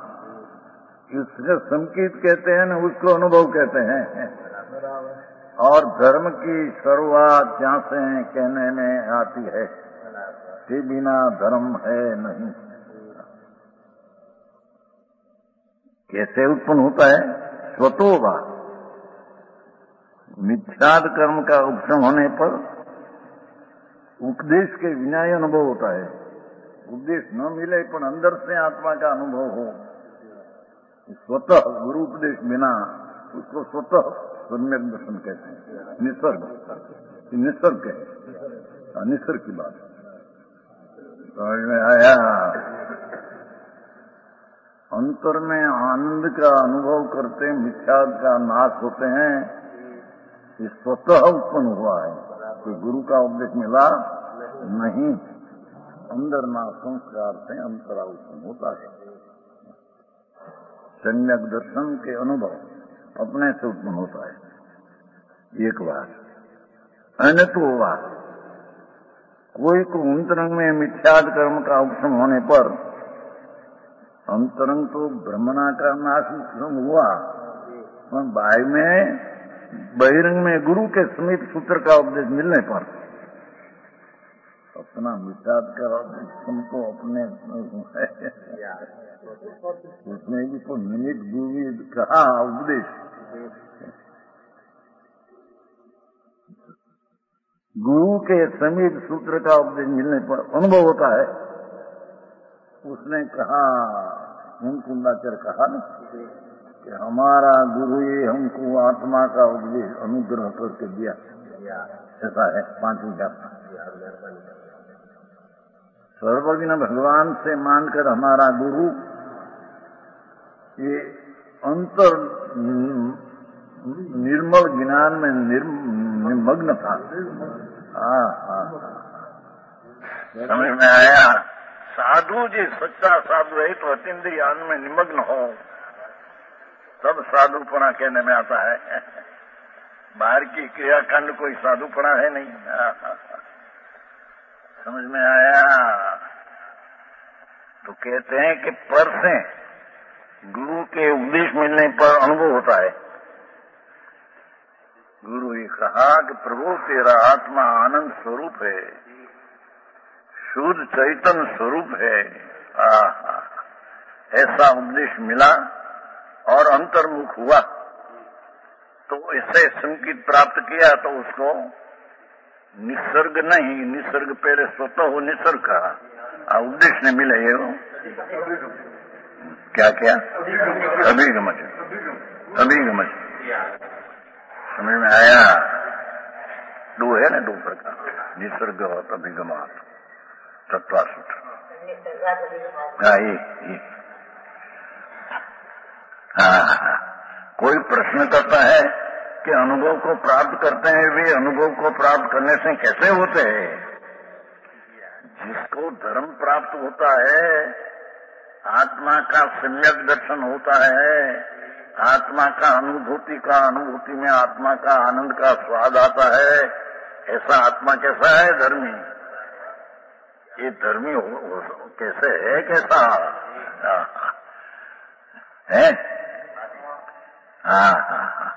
इसके संकेत कहते हैं ना, उसको अनुभव कहते हैं। और धर्म की शुरुआत जहाँ से कहने में आती है के बिना धर्म है नहीं। कैसे उत्पन्न होता है? स्वतोवा, मिथ्याद कर्म का उपशम होने पर उपदेश के बिना ही अनुभव होता है। उपदेश न मिले पर अंदर से आत्मा का अनुभव हो, स्वतः गुरु उपदेश बिना, उसको स्वतः सम्यक दर्शन कहते हैं। निसर्ग, निसर्ग है, निसर्ग की बात समझ में आया? अंतर में आनंद का अनुभव करते मिथ्याद का नाश होते हैं, ये स्वतः उत्पन्न हुआ है, कोई गुरु का उपदेश मिला नहीं, अंदर ना संस्कार से अंतरा उत्पन्न होता है। सम्यक दर्शन के अनुभव अपने से उत्पन्न होता है। एक बात अन्य तो हुआ, कोई को अंतरंग में मिथ्याद कर्म का उपशम होने पर अंतरंग तो ब्रह्मणा का नाश हुआ, पर बाह्य में बहिरंग में गुरु के समीप सूत्र का उपदेश मिलने पर अपना मिथ्याद का तुमको अपने उसमें भी तो निमित्त गुरु कहा उपदेश, गुरु के समीप सूत्र का उपदेश मिलने पर अनुभव होता है। उसने कहा, कुंडाचार्य कहा ना कि हमारा गुरु ये हमको आत्मा का उपदेश अनुग्रह करके दिया, ऐसा है पांचवी का। सर्वज्ञ भगवान से मानकर हमारा गुरु ये अंतर निर्मल ज्ञान में निमग्न था। हाँ हाँ, समझ में आया? साधु जी सच्चा साधु है तो अतीन्द्रिय ज्ञान में निमग्न हो तब साधुपना कहने में आता है। बाहर की क्रियाकांड कोई साधुपना है नहीं। समझ में आया? तो कहते हैं कि पर से गुरु के उपदेश मिलने पर अनुभव होता है। गुरु ने कहा कि प्रभु तेरा आत्मा आनंद स्वरूप है, शुद्ध चैतन्य स्वरूप है। आहा, ऐसा उपदेश मिला और अंतर्मुख हुआ तो ऐसे संकेत प्राप्त किया तो उसको निसर्ग नहीं, निसर्ग पहले स्वतः हो निसर्ग का उपदेश ने मिले। ये क्या क्या अभिगम, अभिगम समझ में आया? दो है ना, दो प्रकार, निसर्ग और अभिगम तत्वासूत्र। हाँ ये, ये। हाँ, कोई प्रश्न करता है कि अनुभव को प्राप्त करते हैं वे अनुभव को प्राप्त करने से कैसे होते हैं? जिसको धर्म प्राप्त होता है, आत्मा का सम्यक दर्शन होता है, आत्मा का अनुभूति का अनुभूति में आत्मा का आनंद का स्वाद आता है, ऐसा आत्मा कैसा है? धर्मी। ये धर्मी हो, हो, कैसे है? कैसा है? हाँ हाँ हाँ,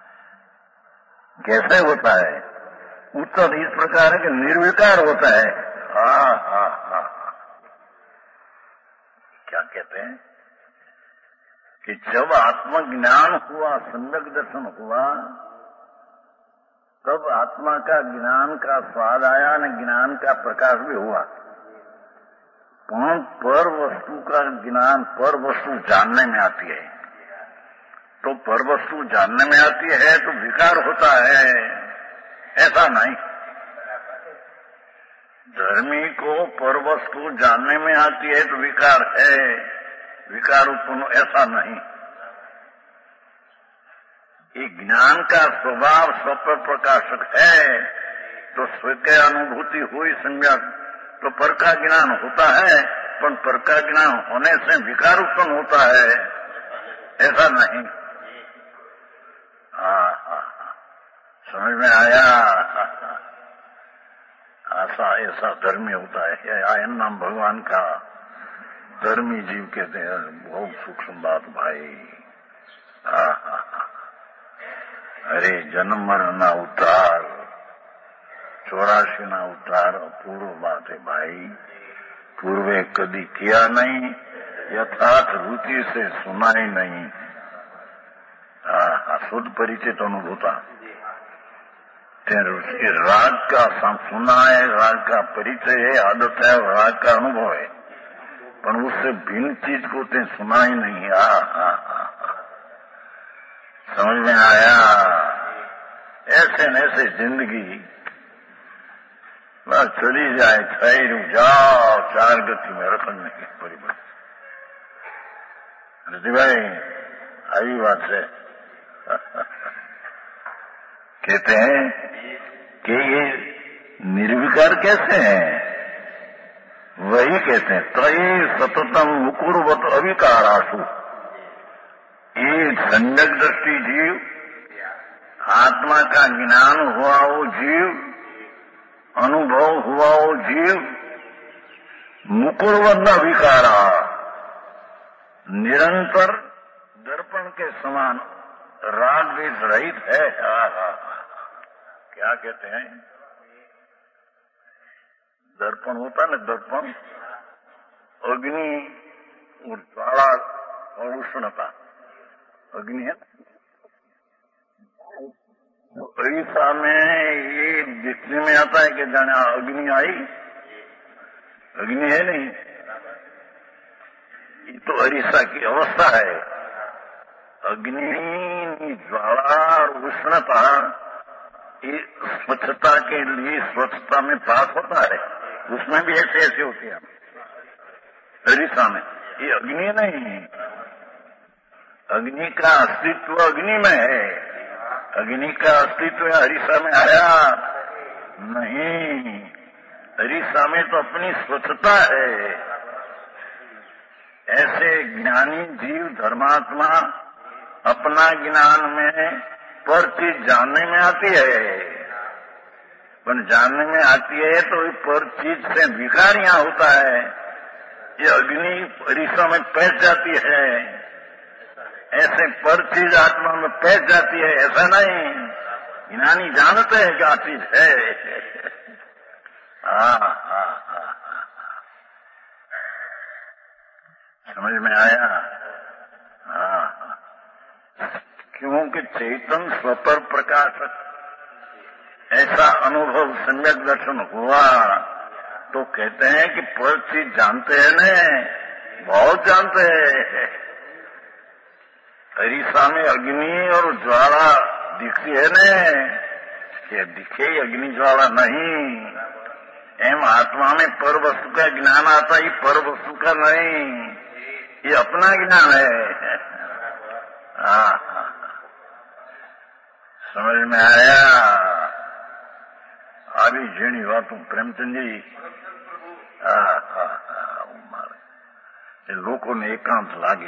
कैसे होता है? उत्तर इस प्रकार है कि निर्विकार होता है। हाँ हाँ हाँ, क्या कहते हैं कि जब आत्मज्ञान हुआ, सम्यक दर्शन हुआ, तब आत्मा का ज्ञान का स्वाद आया, न ज्ञान का प्रकाश भी हुआ। पर वस्तु का ज्ञान पर वस्तु जानने में आती है, तो पर वस्तु जानने में आती है तो विकार होता है, ऐसा नहीं। धर्मी को पर वस्तु जानने में आती है तो विकार है, विकार उत्पन्न, ऐसा नहीं। ये ज्ञान का स्वभाव स्वपर प्रकाशक है, तो स्वीय अनुभूति हुई सम्यक तो पर का ज्ञान होता है, पर पर का ज्ञान होने से विकार उत्पन्न होता है, ऐसा नहीं। हाँ हाँ, समझ में आया? ऐसा ऐसा धर्मी होता है। आयन नाम भगवान का धर्मी जीव कहते हैं। बहुत सूक्ष्म बात भाई। हाँ हाँ, अरे जन्म मरण ना उतार, चौरासी ना उतार अपूर्व बात है भाई। पूर्वे कभी किया नहीं, यथार्थ रुचि से सुना ही नहीं। हाँ, शुद्ध परिचित अनुभूता। राग का सुना है, राग का परिचय है, आदत है, और राग का अनुभव है, पर उससे भिन्न चीज को ते सुना ही नहीं। आ, आ, आ, आ। समझ में आया? ऐसे न ऐसे जिंदगी बस चली जाए, ठहर जाओ, चार गति में रखने की परिवर्तन। रति भाई आई बात है। कहते हैं कि ये निर्विकार कैसे हैं? वही कहते हैं त्रयी सततम मुकुरवत अविकारासु। ये सम्यक दृष्टि जीव, आत्मा का ज्ञान हुआ वो जीव, अनुभव हुआ वो जीव, मुकुरवत अविकारा, निरंतर दर्पण के समान राग द्वेष रहित है। हा, हा, हा। क्या कहते हैं? दर्पण होता न, दर्पण अग्नि और ज्वाला और उष्णता, अग्नि है ना, ऐसा में ये दिखने में आता है कि जाने अग्नि आई, अग्नि है नहीं। ये तो अरिसा की अवस्था है। अग्नि, ज्वाला और उष्णता ये स्वच्छता के लिए स्वच्छता में पास होता है, उसमें भी ऐसे ऐसे होते हैं अरिसा में। ये अग्नि नहीं, अग्नि का अस्तित्व अग्नि में है, अग्नि का अस्तित्व अरिसा में आया नहीं। अरिसा में तो अपनी स्वच्छता है, ऐसे ज्ञानी जीव धर्मात्मा अपना ज्ञान में पर चीज जानने में आती है, पर जानने में आती है तो पर चीज से विकार यहाँ होता है। ये अग्नि परिसर में पैस जाती है, ऐसे पर चीज आत्मा में पैस जाती है, ऐसा नहीं। ज्ञानी जानते हैं क्या चीज है। हाँ हाँ हाँ समझ में आया। हाँ, क्योंकि चैतन स्वपर प्रकाशक ऐसा अनुभव सम्यक दर्शन हुआ तो कहते हैं कि पर चीज जानते हैं न, बहुत जानते हैं। अरीसा में अग्नि और ज्वाला दिखती है न, ये दिखे अग्नि ज्वाला नहीं। एम आत्मा में पर वस्तु का ज्ञान आता ही पर वस्तु का नहीं, ये अपना ज्ञान है। हाँ समझ में आया। अभी झीणी बात प्रेमचंद जी लोगों ने एकांत लागे,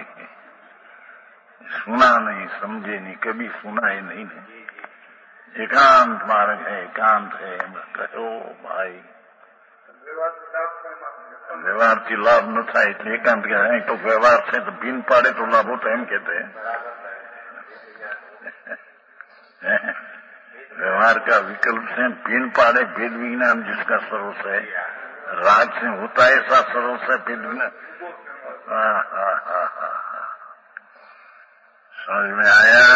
सुना नहीं, समझे नहीं, कभी सुना ही नहीं। एकांत मार्ग है, एकांत है। कहो भाई व्यवहार की लाभ न था એટલે એકાંત કહેવાય, તો વ્યવહાર છે તો ભીન પાડે તો લાભ હોતા એમ કહેते हैं। व्यवहार का विकल्प से भीन पाड़े भेद विज्ञान जिसका सरोस है, राग से होता है ऐसा सरोस है भेद विज्ञान। समझ में आया।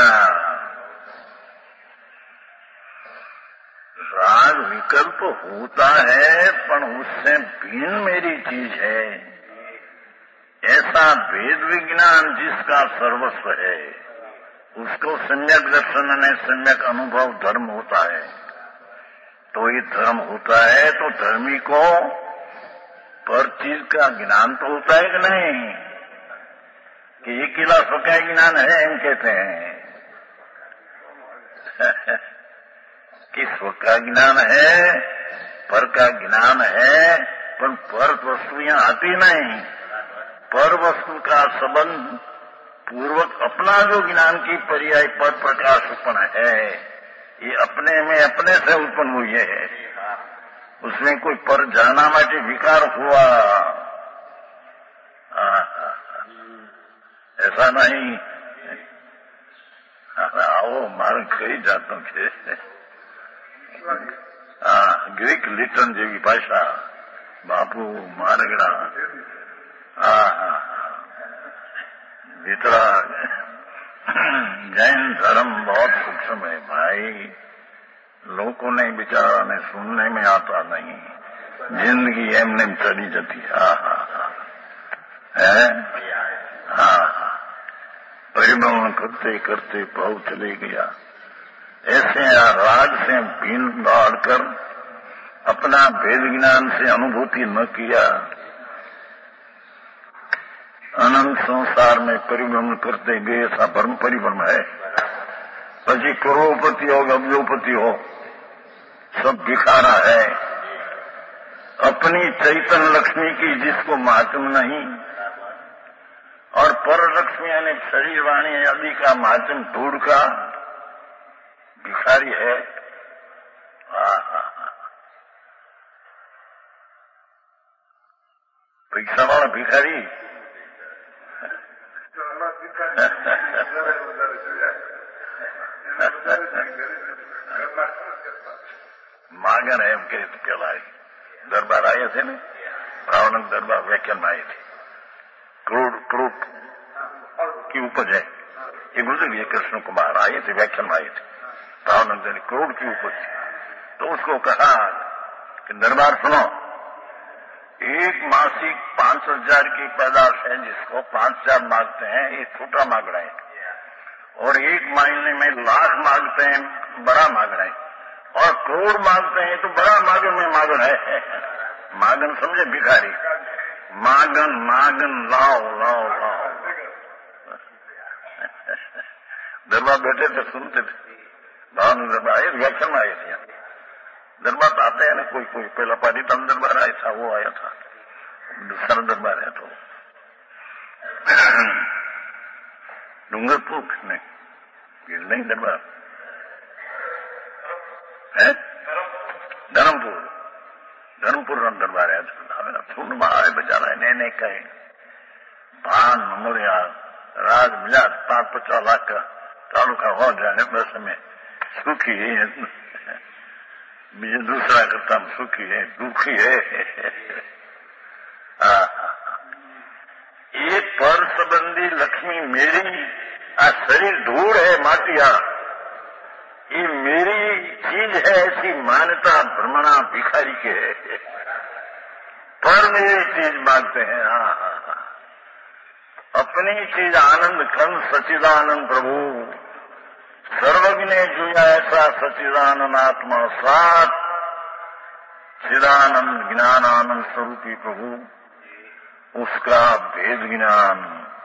राग विकल्प होता है पर उससे भिन्न मेरी चीज है, ऐसा भेद विज्ञान जिसका सर्वस्व है, उसको सम्यक दर्शन ने सम्यक अनुभव धर्म होता है। तो ये धर्म होता है तो धर्मी को पर चीज का ज्ञान तो होता है कि नहीं, कि एक किला का ज्ञान है हम कहते हैं कि स्व का ज्ञान है, पर का ज्ञान है, पर पर वस्तु यहाँ आती नहीं। पर वस्तु का संबंध पूर्वक अपना जो ज्ञान की पर्याय पर प्रकाश उत्पन्न है, ये अपने में अपने से उत्पन्न हुई है। उसमें कोई पर जाना माटे विकार हुआ ऐसा नहीं। आओ मार्ग कई जातों के ग्रीक लिटन જેવી ભાષા બાપુ મારગડા भीतरा जैन धर्म बहुत सूक्ष्म है भाई, लोगों ने बेचारा ने सुनने में आता नहीं, जिंदगी एमने चली जाती। हाँ हाँ है हाँ परिभ्रमण करते करते भाव चले गया। ऐसे राग से भीन बाढ़कर अपना भेद ज्ञान से अनुभूति न किया, अनंत संसार में परिभ्रमण करते गए, ऐसा भ्रम परिभ्रम है। પછી करोड़पति हो अब्जोपति हो सब भिखारा है। अपनी चैतन्य लक्ष्मी की जिसको महात्म नहीं और पर लक्ष्मी यानी शरीर वाणी आदि का महात्म ढूंढ का भिखारी है। पैसा वाला भिखारी मागण एम के कहलाए। दरबार आए थे ने रावण दरबार व्याख्यान में आए थे। करोड़ करोड़ की उपज है, ये गुजर गए। कृष्ण कुमार आए थे, व्याख्यान में आए थे। रावण करोड़ की उपज थी, तो उसको कहा कि दरबार सुनो, एक मासिक पांच हजार की पैदाश है, जिसको पांच हजार मांगते हैं ये छोटा मांग रहे हैं, और एक महीने में लाख मांगते हैं बड़ा मांग रहे हैं, और करोड़ मांगते हैं तो बड़ा मांगन में मांगन है। मांगन समझे भिखारी, मांगन मांगन लाओ लाओ लाओ। दरबार बैठे थे, सुनते थे। भावना दरबार आए, व्याख्यान में आए थे। दरबार तो आते हैं ना कोई कोई, पहला पारितम दरबार आया था, वो आया था। दूसरा दरबार है तो डूंगरपुर नहीं, गिर नहीं दरबार है, धर्मपुर धर्मपुर दरबार है। फूल मारे बेचारा ने कहे पान मोरिया राज मिला पांच पचास लाख का तालुका हो जाने बस में सुखी है, मुझे दूसरा करता सुखी है दुखी है। ये पर संबंधी लक्ष्मी मेरी, आ शरीर धूल है माटिया, ये मेरी चीज है ऐसी मान्यता भ्रमणा भिखारी के है। पर मेरी चीज मांगते हैं, हाँ हाँ हाँ, अपनी चीज आनंद खंड सच्चिदानंद प्रभु सर्वज्ञ जुया ऐसा सच्चिदानंद आत्मा सात चिदानंद ज्ञानानंद स्वरूपी प्रभु, उसका भेद ज्ञान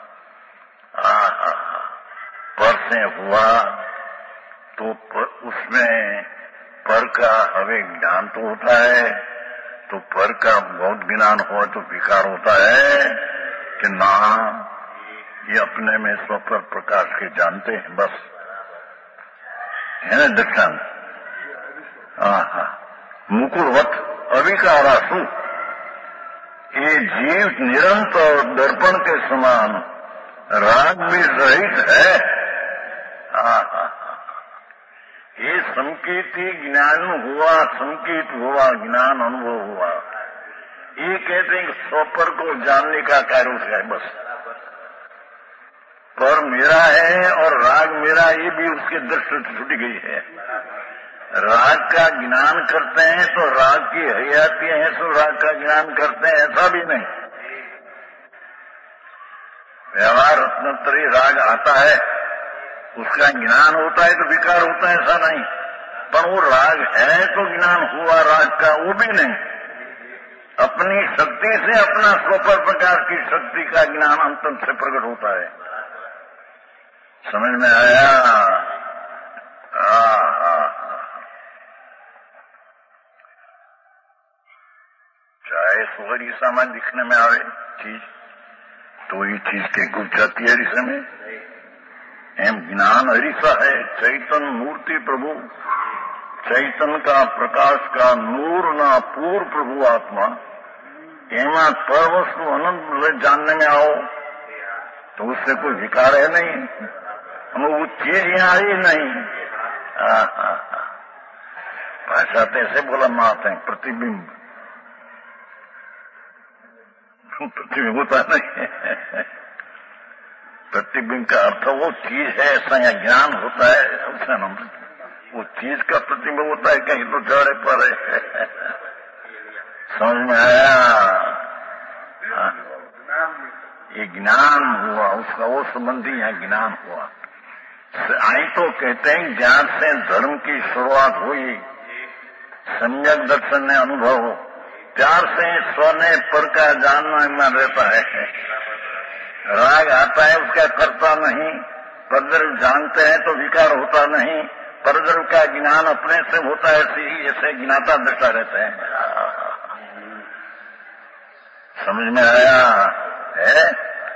पर से हुआ तो पर, उसमें पर का हमें ज्ञान तो होता है, तो पर का बहुत ज्ञान हो तो विकार होता है कि ना, ये अपने में स्वपर प्रकाश के जानते हैं बस, है ना दर्शन। हाँ, मुकुरवत अविकारासु, ये जीव निरंतर दर्पण के समान राग भी रहित है। हाँ, ये संकीर्ति ज्ञान हुआ, संकीर्त हुआ, ज्ञान अनुभव हुआ, ये कहते हैं कि स्वपर को जानने का कार्य है बस। पर मेरा है और राग मेरा, ये भी उसके दृष्टि छूट गई है। राग का ज्ञान करते हैं तो राग की हयाती है तो राग का ज्ञान करते हैं, ऐसा भी नहीं। व्यवहार रत्नोत्तरी राग आता है, उसका ज्ञान होता है तो विकार होता है, ऐसा नहीं। पर वो राग है तो ज्ञान हुआ राग का, वो भी नहीं। अपनी शक्ति से अपना स्वपर प्रकार की शक्ति का ज्ञान अंतम से प्रकट होता है। समझ में आया? आ, आ, चाहे सुगरी सामान दिखने में आवे चीज, तो ये चीज के गुप जाती है हरिसा में। एम ज्ञान हरिसा है, चैतन्य मूर्ति प्रभु, चैतन्य का प्रकाश का नूर ना पूर्व प्रभु आत्मा, एमा पर वस्तु अनंत जानने में आओ तो उससे कोई विकार है नहीं, वो चीज यहाँ ही नहीं। भाषा तो ऐसे बोला मात है, प्रतिबिंब प्रतिबिंब होता नहीं। प्रतिबिंब का अर्थ वो चीज है, ऐसा यहाँ ज्ञान होता है, उसका नाम वो चीज का प्रतिबिंब होता है, कहीं तो जड़े पर है। समझ में आया? ये ज्ञान हुआ, उसका वो संबंधी यहाँ ज्ञान हुआ। आई तो कहते हैं ज्ञान से धर्म की शुरुआत हुई, सम्यक दर्शन ने अनुभव, प्यार से स्वने पर का जानना में रहता है। राग आता है उसका करता नहीं, परद्रव्य जानते हैं तो विकार होता नहीं, परद्रव्य का ज्ञान अपने से होता है, ऐसे ऐसे ज्ञाता दृष्टा रहते हैं। समझ में आया है?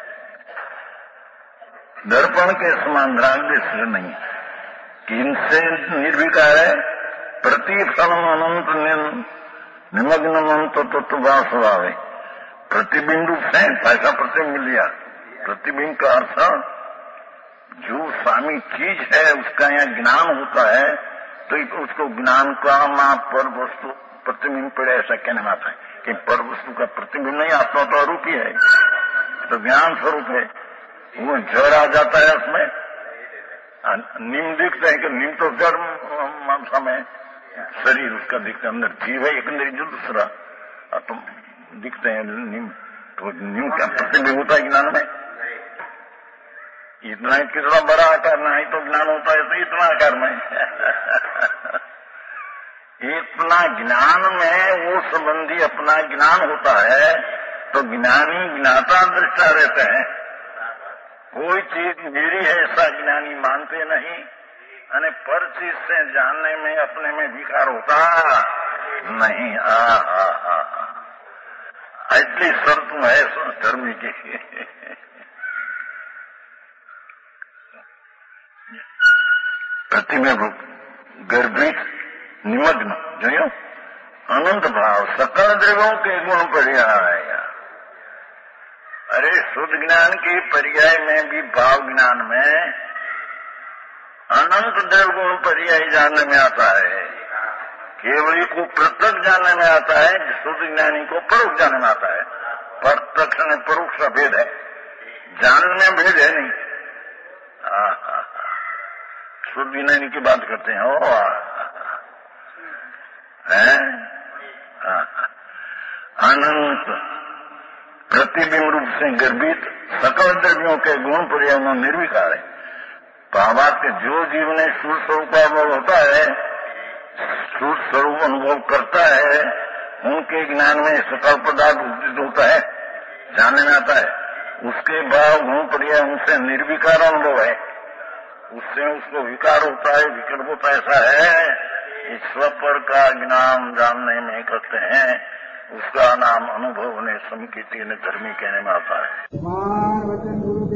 दर्पण के समान राग दृष्टि नहीं, किनसे निर्विकार है, प्रतिफल अनंत निमग्न अनंत तत्व स्वभाव है। प्रतिबिंब से ऐसा प्रतिबिंब लिया, प्रतिबिंब का अर्थ जो स्वामी चीज है उसका यहाँ ज्ञान होता है, तो उसको ज्ञान का मां पर वस्तु प्रतिबिंब पड़े, ऐसा कहने में आता है कि पर वस्तु का प्रतिबिंब नहीं, आत्मा तो अरूप ही है, तो ज्ञान स्वरूप है। वो जड़ आ जाता है उसमें, नीम दिखते हैं कि नीम तो जड़ मांसा में, शरीर उसका दिखता है, अंदर जीव है एक अंदर जो दूसरा तो दिखते हैं नीम, तो नीम का प्रतिबिंब होता है ज्ञान में। इतना कितना बड़ा आकार नहीं तो ज्ञान होता है, तो इतना आकार में इतना ज्ञान में वो संबंधी अपना ज्ञान होता है, तो ज्ञानी ज्ञाता दृष्टा रहते हैं। कोई चीज मेरी है ऐसा ज्ञानी मानते नहीं, अने पर चीज से जानने में अपने में विकार होता नहीं। आ आ आ इतनी शर्त है धर्मी की। प्रतिबिंब रूप गर्भित निमग्न जो अनंत भाव सकल द्रव्यों के गुण पर्याय। अरे शुद्ध ज्ञान के पर्याय में भी भाव ज्ञान में अनंत द्रव्य गुण पर्याय जानने में आता है। केवली को प्रत्यक्ष जानने में आता है, शुद्ध ज्ञानी को परोक्ष जानने में आता है। प्रत्यक्ष में परोक्ष का भेद है, जानने में भेद है नहीं। शुद्ध ज्ञानी की बात करते हैं ओ है अनंत प्रतिबिंब रूप से गर्भित सकल द्रव्यों के गुण पर्याय में निर्विकार है। भावात के जो जीव ने सूर्य स्वरूप का अनुभव होता है, सूर्य स्वरूप अनुभव करता है, उनके ज्ञान में सकल पदार्थ उपस्थित होता है, जानने में आता है। उसके भाव गुण पर्याय उनसे निर्विकार अनुभव है, उससे उसको विकार होता है, विकल्प होता है। ऐसा है ईश्वर पर का ज्ञान जानने में करते हैं, उसका नाम अनुभव ने समिति ने धर्मी कहने में आता है।